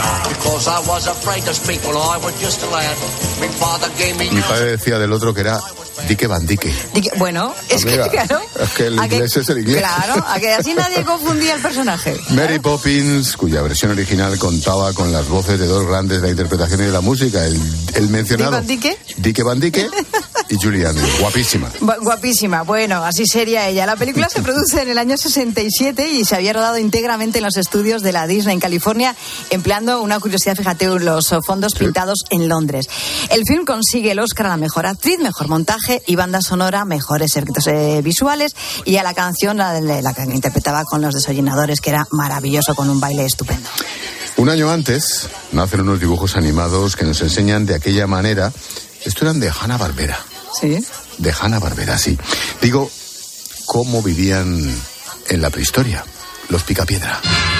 Mi padre decía del otro que era Dique Van Dyke. Bueno, es que claro. Es que el inglés es el inglés. Claro, a que así nadie confundía el personaje. Mary Poppins, cuya versión original contaba con las voces de dos grandes de la interpretación y de la música, el mencionado Dique Van Dyke y Julie Andrews. Guapísima. Guapísima. Bueno, así sería ella. La película se produce en el año 67 y se había rodado íntegramente en los estudios de la Disney en California, empleando una curiosidad, fíjate, los fondos pintados en Londres. El film consigue el Oscar a la mejor actriz, mejor montaje y banda sonora, mejores efectos visuales, y a la canción, la que interpretaba con los Desollinadores, que era maravilloso, con un baile estupendo. Un año antes nacen unos dibujos animados que nos enseñan de aquella manera. Esto eran de Hanna-Barbera. ¿Sí? De Hanna-Barbera, sí. Digo, cómo vivían en la prehistoria los Picapiedra.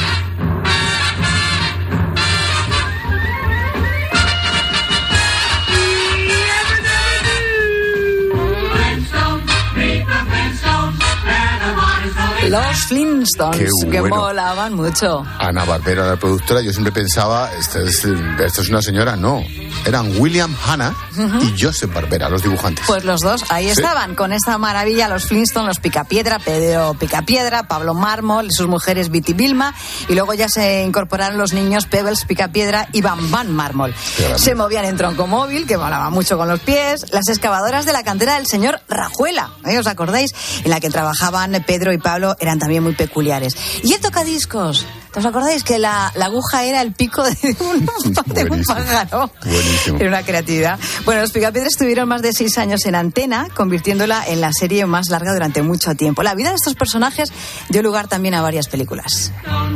Los Flintstones, que bueno. molaban mucho. Hanna-Barbera, la productora, yo siempre pensaba, esto es una señora, no. Eran William Hanna y Joseph Barbera, los dibujantes. Pues los dos, ahí estaban, con esta maravilla, los Flintstones, los Picapiedra, Pedro Picapiedra, Pablo Mármol, sus mujeres Betty Vilma, y luego ya se incorporaron los niños Pebbles Picapiedra y Bam Bam Mármol. Se movían en troncomóvil, que volaba mucho con los pies, las excavadoras de la cantera del señor Rajuela, ¿os acordáis? En la que trabajaban Pedro y Pablo, eran también muy peculiares. Y el tocadiscos, ¿os acordáis que la aguja era el pico de un pájaro? Buenísimo. Era una creatividad. Bueno, los Picapiedra estuvieron más de 6 años en antena, convirtiéndola en la serie más larga durante mucho tiempo. La vida de estos personajes dio lugar también a varias películas.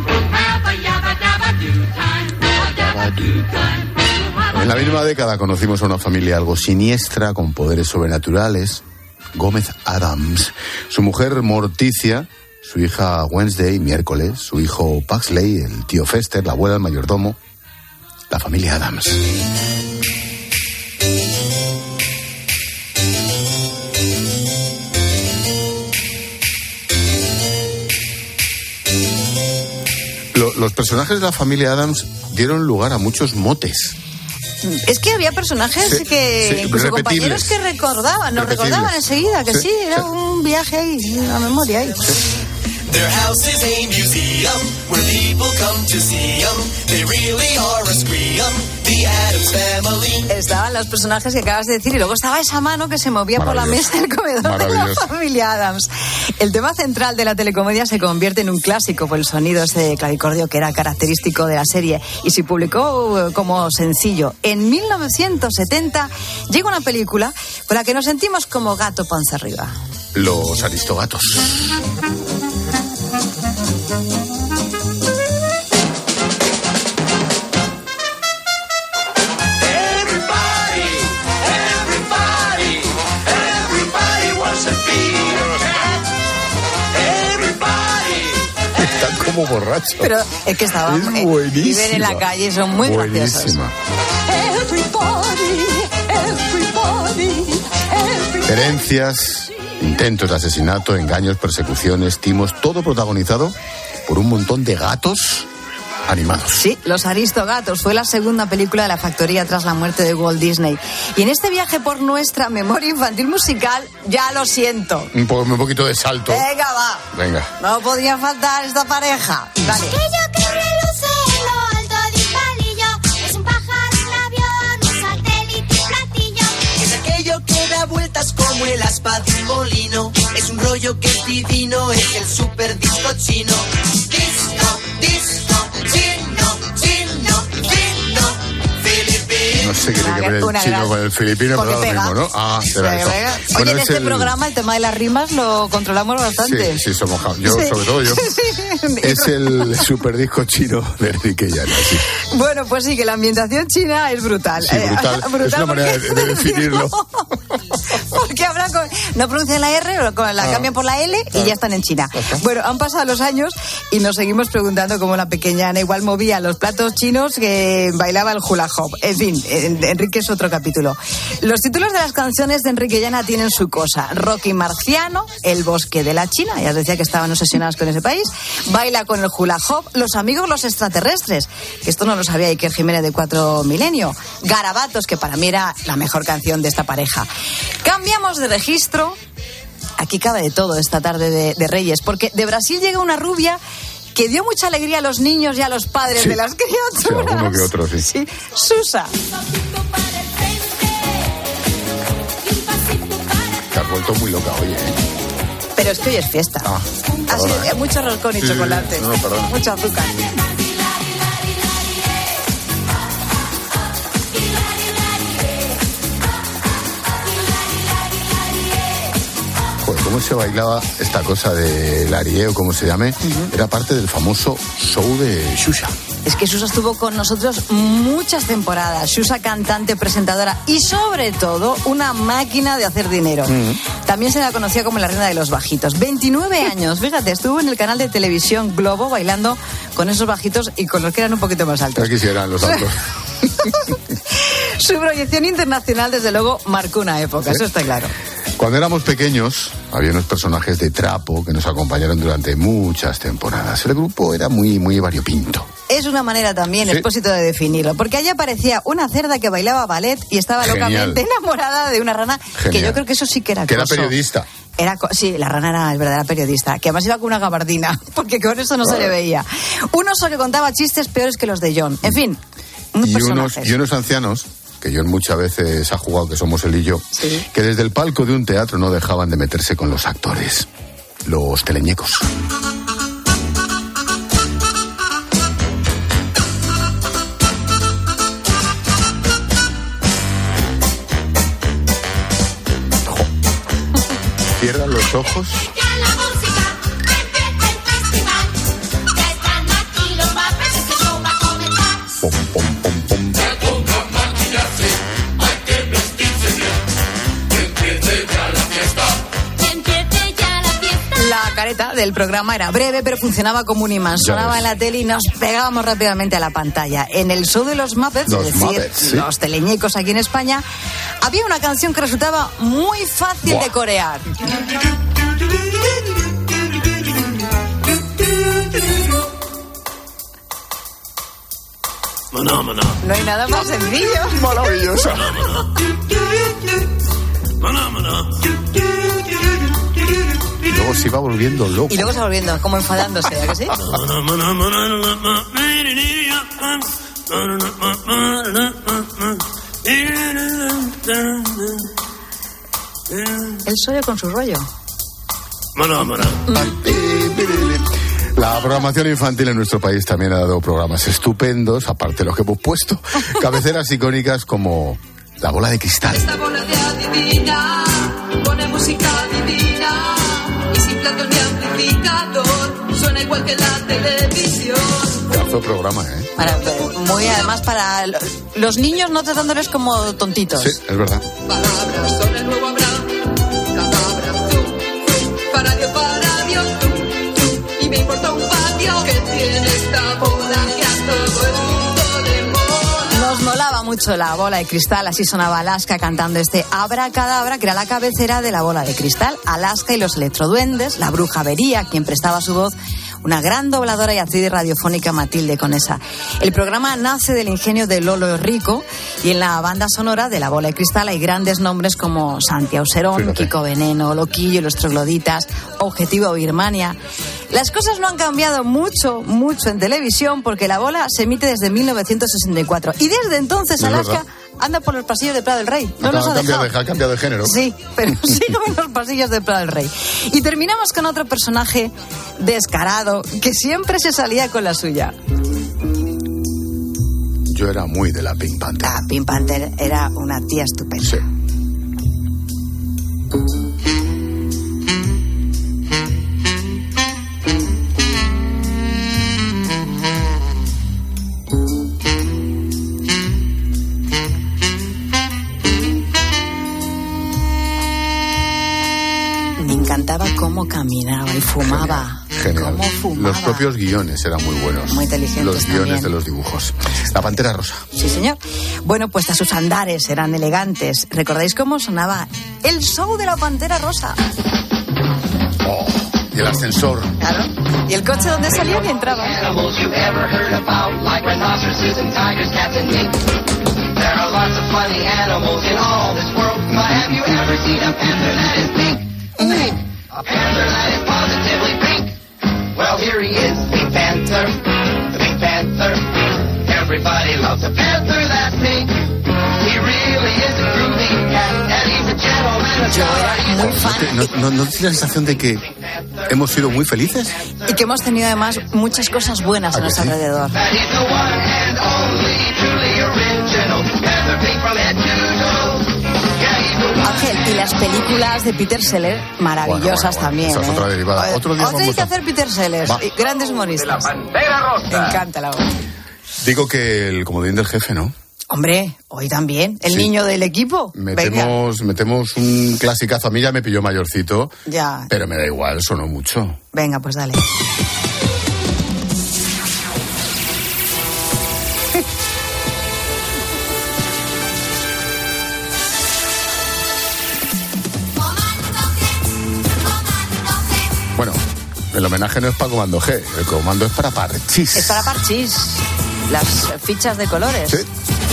En la misma década conocimos a una familia algo siniestra, con poderes sobrenaturales, Gómez Adams. Su mujer Morticia, su hija Wednesday, Miércoles, su hijo Paxley, el tío Fester, la abuela, el mayordomo, la familia Adams. Los personajes de la familia Adams dieron lugar a muchos motes. Es que había personajes que incluso compañeros que recordaban enseguida, que sí, era un viaje ahí, una memoria ahí. Their house is a museum where people come to see them. They really are a scream. The Addams Family. Estaban los personajes que acabas de decir y luego estaba esa mano que se movía por la mesa del comedor de la familia Adams. El tema central de la telecomedia se convierte en un clásico por el sonido ese clavicordio que era característico de la serie y se publicó como sencillo. En 1970 llega una película con la que nos sentimos como gato panza arriba. Los Aristogatos. como borracho. Pero es que estaban... viven en la calle y son muy graciosos. Herencias, intentos de asesinato, engaños, persecuciones, timos, todo protagonizado por un montón de gatos animados. Sí, Los Aristogatos fue la segunda película de la factoría tras la muerte de Walt Disney. Y en este viaje por nuestra memoria infantil musical, ya lo siento. Un poquito de salto. Venga, va. Venga. No podía faltar esta pareja. Dale. Aquello que reluce en lo alto de un palillo es un pájaro, un avión, un satélite y platillo. Es aquello que da vueltas como el aspa de un molino. Es un rollo que es divino, es el super disco chino. Disco, disco, chino, chino, chino, filipino. No sé qué tiene que ver el chino con el filipino, pero lo mismo, ¿no? Ah, será eso. Oye, Bueno, en este programa el tema de las rimas lo controlamos bastante. Sí, somos yo, sí. Sobre todo yo. Es el superdisco chino de Enrique Llana, sí. Bueno, pues sí, que la ambientación china es brutal. Sí, brutal. Es una manera de definirlo. Porque no pronuncian la R, la cambian por la L y ya están en China. Bueno, han pasado los años y nos seguimos preguntando cómo la pequeña Ana igual movía los platos chinos que bailaba el hula hop. En fin, Enrique es otro capítulo. Los títulos de las canciones de Enrique Llana tienen su cosa. Rocky Marciano, El bosque de la China, ya os decía que estaban obsesionados con ese país. Baila con el hula hop, Los amigos los extraterrestres, que esto no lo sabía Iker Jiménez de 4 Milenio. Garabatos, que para mí era la mejor canción de esta pareja. Cambiamos de registro. Aquí cabe de todo esta tarde de Reyes, porque de Brasil llega una rubia que dio mucha alegría a los niños y a los padres de las criaturas. Sí, alguno que otro, sí. Sí, Susa. Te has vuelto muy loca hoy, ¿eh? Pero es que hoy es fiesta. Así, mucho roscón y chocolate. No, perdón. Mucho azúcar. ¿Cómo se bailaba esta cosa de Larie o como se llame? Era parte del famoso show de Xuxa. Es que Xuxa estuvo con nosotros muchas temporadas. Xuxa, cantante, presentadora y sobre todo una máquina de hacer dinero. También se la conocía como la reina de los bajitos. 29 años, fíjate, estuvo en el canal de televisión Globo bailando con esos bajitos y con los que eran un poquito más altos. Ya quisieran los altos. Su proyección internacional, desde luego, marcó una época, eso está claro. Cuando éramos pequeños, había unos personajes de trapo que nos acompañaron durante muchas temporadas. El grupo era muy, muy variopinto. Es una manera también, Expósito, de definirlo. Porque allí aparecía una cerda que bailaba ballet y estaba locamente enamorada de una rana. Genial. Que yo creo que eso sí que era que era periodista. Sí, la rana era el verdadero periodista, que además iba con una gabardina, porque con eso no se le veía. Un oso que contaba chistes peores que los de John. En fin, y unos ancianos, que John muchas veces ha jugado, que somos él y yo, que desde el palco de un teatro no dejaban de meterse con los actores, los teleñecos. Cierran los ojos. La careta del programa era breve, pero funcionaba como un imán. Sonaba en la tele y nos pegábamos rápidamente a la pantalla. En el show de los Muppets, los teleñecos aquí en España, había una canción que resultaba muy fácil de corear. No hay nada más sencillo. Maravillosa. Y luego se iba volviendo loco. Y luego se va volviendo, como enfadándose, ¿a que sí? El sollo con su rollo. La programación infantil en nuestro país también ha dado programas estupendos, aparte de los que hemos puesto. Cabeceras icónicas como La bola de cristal. Esta bola de adivina pone música divina y sin platos ni amplificador suena igual que la televisión. Pedazo programa, ¿eh? Muy además para los niños, no tratándoles como tontitos. Sí, es verdad. Palabras sobre el nuevo Abraham, cadabra, para Dios, y me importa un patio que mucho la Bola de Cristal, así sonaba Alaska cantando este Abracadabra, que era la cabecera de la Bola de Cristal. Alaska y los Electroduendes, la Bruja Avería, quien prestaba su voz, una gran dobladora y actriz radiofónica Matilde Conesa. El programa nace del ingenio de Lolo Rico y en la banda sonora de la Bola de Cristal hay grandes nombres como Santi Auserón, Kiko Veneno, Loquillo, Los Trogloditas, Objetivo Birmania. Las cosas no han cambiado mucho en televisión porque la Bola se emite desde 1964 y desde entonces Alaska anda por los pasillos de Prado del Rey. No nos ha dejado. Ha cambiado de género. Sí, pero sigo en los pasillos de Prado del Rey. Y terminamos con otro personaje descarado que siempre se salía con la suya. Yo era muy de la Pink Panther. La Pink Panther era una tía estupenda. Sí. Cómo caminaba y fumaba. Genial. Cómo fumaba. Los propios guiones eran muy buenos. Muy inteligentes. Los guiones también. de los dibujos. La Pantera Rosa. Sí, señor. Bueno, pues a sus andares eran elegantes. ¿Recordáis cómo sonaba el show de la Pantera Rosa? Oh, y el ascensor. Claro. Y el coche donde salía y entraba. A panther that is positively pink. Well, here he is, Pink Panther, the Pink Panther. Everybody loves a panther that's pink. He really is a groovy cat, and he's a gentleman. Yo era muy fan. ¿No tienes la sensación de que hemos sido muy felices? Y que hemos tenido además muchas cosas buenas a nuestro alrededor. That he's the one and only, truly original panther pink from head to toe. Ángel, y las películas de Peter Sellers, maravillosas bueno, también. Esa es otra derivada. Otro día hay que hacer Peter Sellers, grandes humoristas. La Pantera Rosa. Me encanta la voz. Digo que el comodín del jefe, ¿no? Hombre, hoy también. El niño del equipo. Metemos un clasicazo. A mí ya me pilló mayorcito. Ya. Pero me da igual, sonó mucho. Venga, pues dale. Bueno, el homenaje no es para Comando G, el comando es para Parchís. Es para Parchís, las fichas de colores. Sí.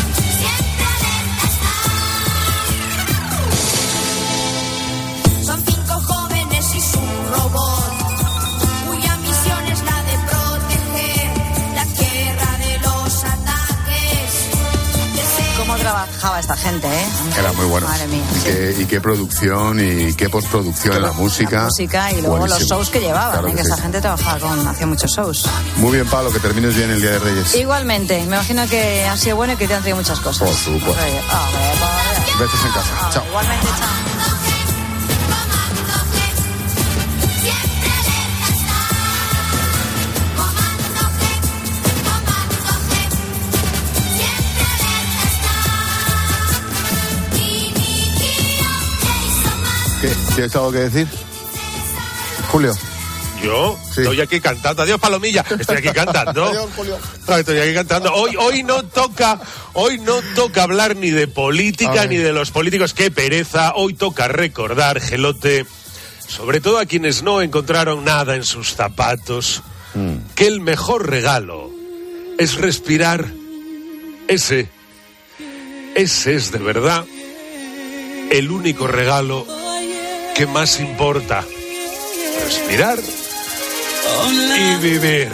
Son 5 jóvenes y su robot, cuya misión es la de proteger la tierra de los ataques. ¿Cómo trabajaba esta gente, Era muy bueno. Madre mía. Y qué producción y qué postproducción en la música. La música y luego Buenísimo. los shows que llevaban, Claro que que esta sí. gente trabajaba hacía muchos shows. Muy bien, Pablo, que termines bien el Día de Reyes. Igualmente, me imagino que ha sido bueno y que te han traído muchas cosas. Por supuesto. Besos en casa. Chao. Igualmente, chao. ¿Tienes algo que decir? Julio. ¿Yo? Sí. Estoy aquí cantando. Adiós, Palomilla. Estoy aquí cantando. Adiós, Julio. Estoy aquí cantando. Hoy no toca hablar ni de política ni de los políticos. Qué pereza. Hoy toca recordar, Gelote, sobre todo a quienes no encontraron nada en sus zapatos, que el mejor regalo es respirar. Ese es de verdad el único regalo que más importa. Respirar y vivir.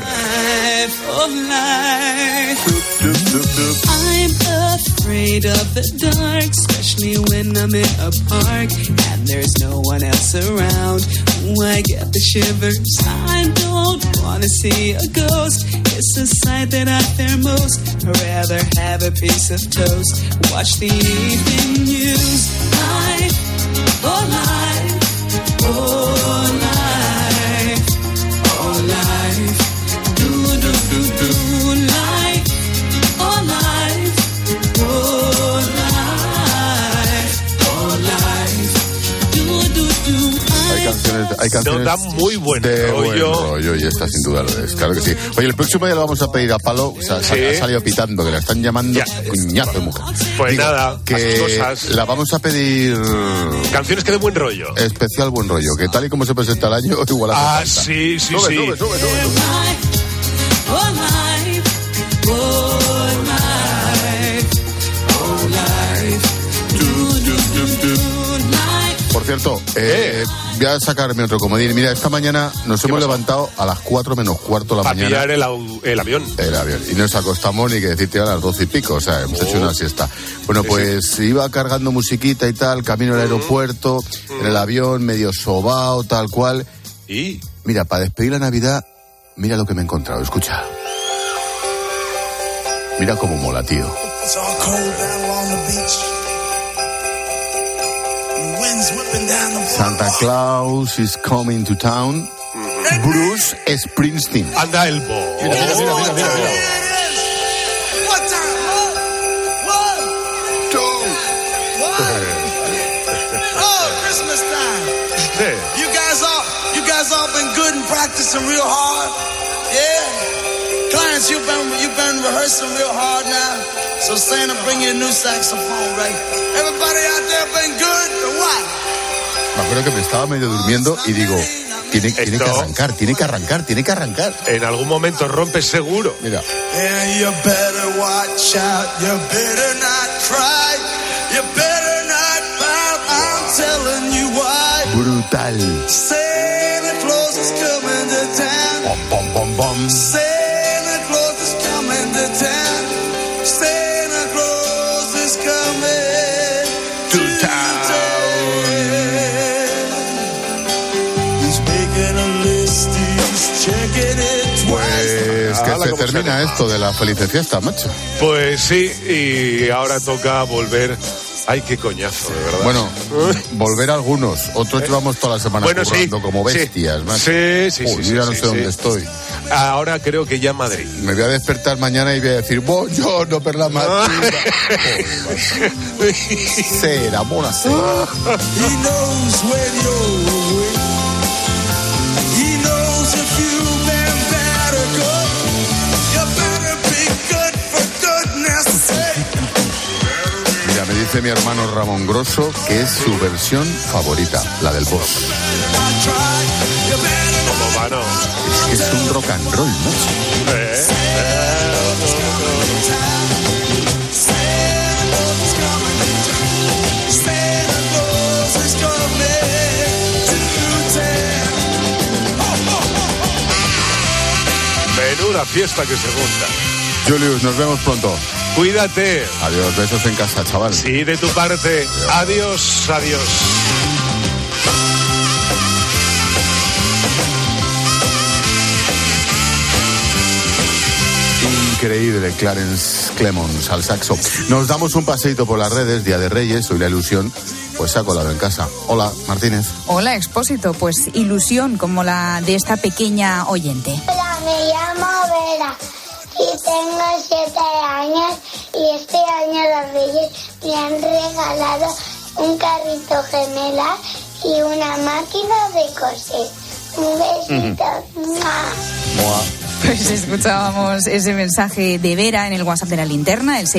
I'm afraid of the dark, especially when I'm in a park and there's no one else around. I get the shivers. I don't want to see a ghost. It's the sight that I fear most. I'd rather have a piece of toast. Watch the evening news. Life, oh life, oh life, oh life. Do do do do life, oh life, oh life, oh life. Do do do. hay canciones da muy buen de rollo. buen rollo, y esta sin duda lo es, claro que sí. Oye, el próximo día lo vamos a pedir a Palo, o sea, Sí. ha salido pitando, que la están llamando cuñazo de mujer. Pues Digo, nada, que cosas. la vamos a pedir... Canciones que de buen rollo. Especial buen rollo, que tal y como se presenta el año, igual hace falta. Sí, sí, Sube, sí. sube, sube, sube. Por cierto, voy a sacarme otro comodín. Mira, esta mañana nos hemos levantado a las 4 menos cuarto de la Para mañana. pillar el avión. El avión. Y nos acostamos, ni que decirte, a las 12 y pico. O sea, hemos hecho una siesta. Bueno, pues iba cargando musiquita y tal, camino al aeropuerto, en el avión, medio sobao, tal cual. Y mira, para despedir la Navidad, mira lo que me he encontrado. Escucha. Mira cómo mola, tío. It's all cold down along the beach. The wind's whipping down the Santa Claus is coming to town. Bruce Springsteen. Anda el bo. Mira, mira, mira, mira, mira, mira. What time? One, two, one. Oh, Christmas time. You guys all been good and practicing real hard. Yeah. Clarence, you've been rehearsing real hard now. So Santa, bring you a new saxophone, right? Everybody out there been good or what? Me acuerdo que me estaba medio durmiendo y digo, tiene que arrancar, tiene que arrancar, tiene que arrancar. En algún momento rompe seguro. Mira. And you better watch out, you better not cry, you better not pout, I'm telling you why. Brutal. Santa Claus is coming to town. Bom, bom, bom, bom. Santa Claus is coming to town. Santa Claus is coming to town. He's making a list, he's checking it Pues que se termina esto de la feliz fiesta, macho. Pues sí, y ahora toca volver. Ay, qué coñazo, de verdad. Bueno, volver a algunos, otros llevamos toda la semana Bueno, currando sí, como sí. bestias, macho. Sí, sí, Uy, sí, yo ya sí, no sé sí, dónde sí. estoy. Ahora creo que ya en Madrid. Me voy a despertar mañana y voy a decir, buongiorno per la mattina. Sera, buonasera. He knows when you're awake. He knows if you've been bad or good. You better be good for goodness sake. Mira, me dice mi hermano Ramón Grosso que es su versión favorita, la del boss. ¿Cómo va, no? Es que es un rock and roll, macho. Menuda fiesta que se monta. Julius, nos vemos pronto. Cuídate. Adiós, besos en casa, chaval. Sí, de tu parte. Adiós, adiós. Increíble, Clarence Clemons al saxo. Nos damos un paseíto por las redes, Día de Reyes, hoy la ilusión, pues se ha colado en casa. Hola, Martínez. Hola, Expósito. Pues ilusión como la de esta pequeña oyente. Hola, me llamo Vera y tengo 7 años y este año los Reyes me han regalado un carrito gemela y una máquina de coser. Un besito. ¡Mua! Pues escuchábamos ese mensaje de Vera en el WhatsApp de la linterna, el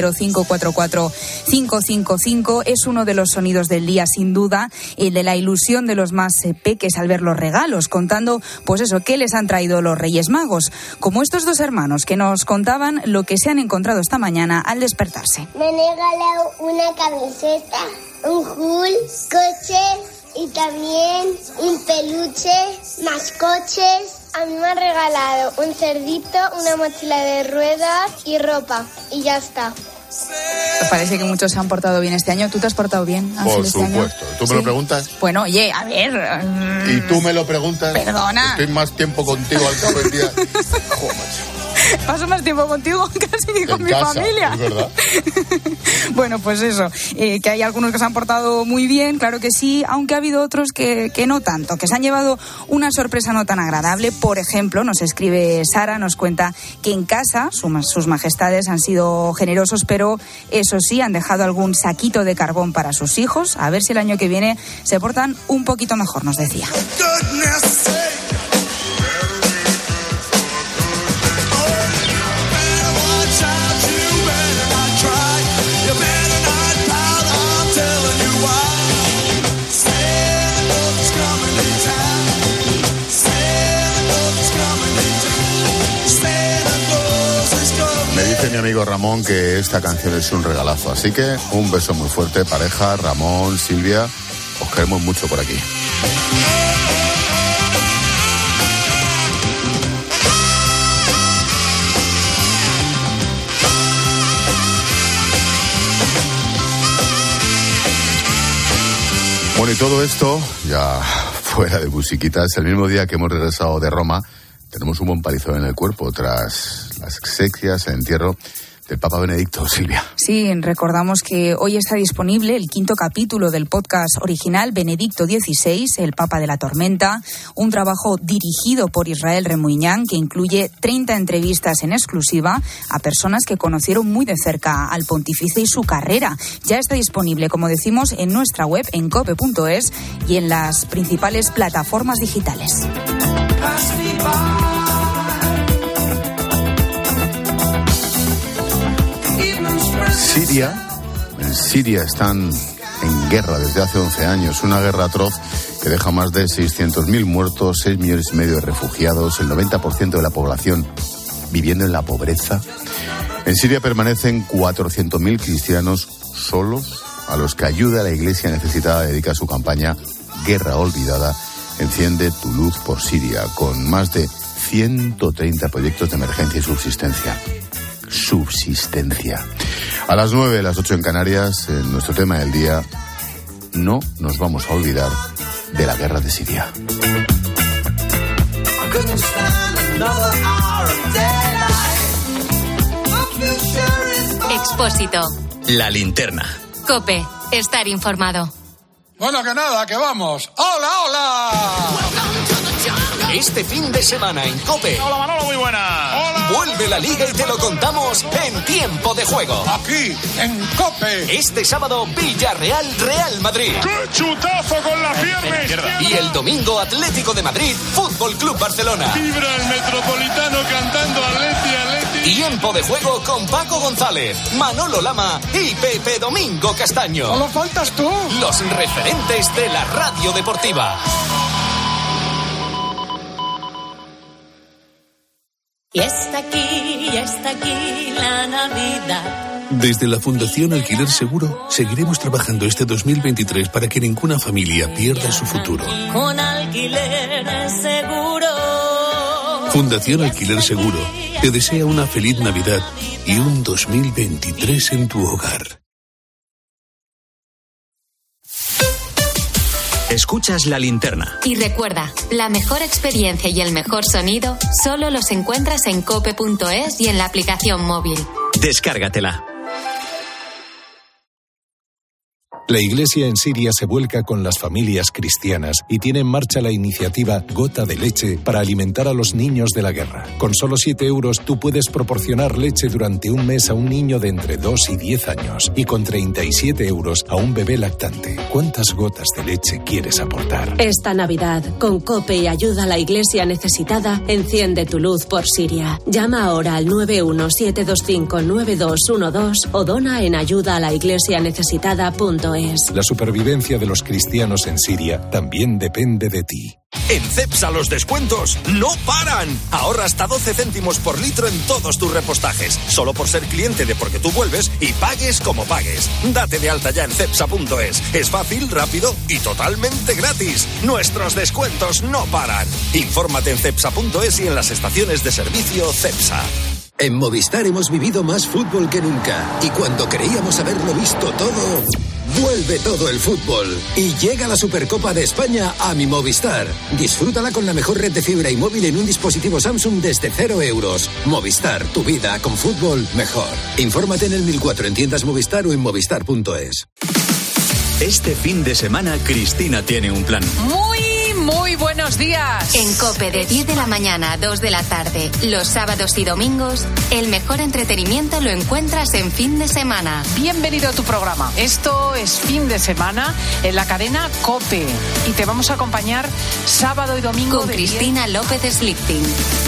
600-544-555. Es uno de los sonidos del día, sin duda, el de la ilusión de los más peques al ver los regalos, contando, pues eso, qué les han traído los Reyes Magos. Como estos dos hermanos que nos contaban lo que se han encontrado esta mañana al despertarse. Me han regalado una camiseta, un Hulk, coches y también un peluche, más coches. A mí me han regalado un cerdito, una mochila de ruedas y ropa. Y ya está. Parece que muchos se han portado bien este año. ¿Tú te has portado bien, Ángel, Por este año? supuesto. ¿Tú me lo preguntas? Bueno, oye, a ver... ¿Y tú me lo preguntas? Perdona. Estoy más tiempo contigo al cabo del día. Joder, macho. Paso más tiempo contigo casi que con mi casa, familia. Es verdad. Bueno, pues eso, que hay algunos que se han portado muy bien, claro que sí, aunque ha habido otros que no tanto, que se han llevado una sorpresa no tan agradable. Por ejemplo, nos escribe Sara, nos cuenta que en casa sus majestades han sido generosos, pero pero eso sí, han dejado algún saquito de carbón para sus hijos. A ver si el año que viene se portan un poquito mejor, nos decía. Mi amigo Ramón que esta canción es un regalazo, así que un beso muy fuerte, pareja, Ramón, Silvia, os queremos mucho por aquí. Bueno, y todo esto, ya fuera de musiquitas, el mismo día que hemos regresado de Roma, tenemos un buen palizón en el cuerpo tras las exequias, el entierro del Papa Benedicto, Silvia. Sí, recordamos que hoy está disponible el 5º capítulo del podcast original Benedicto XVI, el Papa de la Tormenta, un trabajo dirigido por Israel Remuñán que incluye 30 entrevistas en exclusiva a personas que conocieron muy de cerca al pontífice y su carrera. Ya está disponible, como decimos, en nuestra web, en cope.es y en las principales plataformas digitales. En Siria están en guerra desde hace 11 años, una guerra atroz que deja más de 600.000 muertos, 6,5 millones de refugiados, el 90% de la población viviendo en la pobreza. En Siria permanecen 400.000 cristianos solos, a los que ayuda la Iglesia necesitada dedica su campaña Guerra Olvidada, enciende tu luz por Siria, con más de 130 proyectos de emergencia y subsistencia. A las 9, las 8 en Canarias, en nuestro tema del día, no nos vamos a olvidar de la guerra de Siria. Expósito. La linterna. COPE. Estar informado. Bueno, que nada, que vamos. ¡Hola, hola! Este fin de semana en COPE. Hola, Manolo, muy buena. Hola. Vuelve la Liga y te lo contamos en tiempo de juego. Aquí, en COPE. Este sábado, Villarreal, Real Madrid. ¡Qué chutazo con la pierna izquierda! Y el domingo, Atlético de Madrid, Fútbol Club Barcelona. Vibra el Metropolitano cantando Atleti, Atleti. Tiempo de juego con Paco González, Manolo Lama y Pepe Domingo Castaño. ¡No lo faltas tú! Los referentes de la radio deportiva. Y está aquí la Navidad. Desde la Fundación Alquiler Seguro seguiremos trabajando este 2023 para que ninguna familia pierda su futuro. Con Alquiler Seguro. Fundación Alquiler Seguro te desea una feliz Navidad y un 2023 en tu hogar. Escuchas La Linterna. Y recuerda, la mejor experiencia y el mejor sonido solo los encuentras en cope.es y en la aplicación móvil. Descárgatela. La Iglesia en Siria se vuelca con las familias cristianas y tiene en marcha la iniciativa Gota de Leche para alimentar a los niños de la guerra. Con solo 7 euros tú puedes proporcionar leche durante un mes a un niño de entre 2 y 10 años y con 37 euros a un bebé lactante. ¿Cuántas gotas de leche quieres aportar? Esta Navidad, con COPE y ayuda a la Iglesia necesitada, enciende tu luz por Siria. Llama ahora al 917259212 o dona en ayudaalaiglesianecesitada.es. La supervivencia de los cristianos en Siria también depende de ti. En Cepsa los descuentos no paran. Ahorra hasta 12 céntimos por litro en todos tus repostajes. Solo por ser cliente de Porque Tú Vuelves y pagues como pagues. Date de alta ya en cepsa.es. Es fácil, rápido y totalmente gratis. Nuestros descuentos no paran. Infórmate en cepsa.es y en las estaciones de servicio Cepsa. En Movistar hemos vivido más fútbol que nunca. Y cuando creíamos haberlo visto todo, vuelve todo el fútbol. Y llega la Supercopa de España a mi Movistar. Disfrútala con la mejor red de fibra y móvil en un dispositivo Samsung desde 0 euros. Movistar, tu vida con fútbol mejor. Infórmate en el 1004 en tiendas Movistar o en movistar.es. Este fin de semana Cristina tiene un plan. Muy Muy buenos días. En COPE de 10 de la mañana a 2 de la tarde, los sábados y domingos, el mejor entretenimiento lo encuentras en Fin de Semana. Bienvenido a tu programa. Esto es Fin de Semana en la cadena COPE y te vamos a acompañar sábado y domingo con Cristina López Slichting.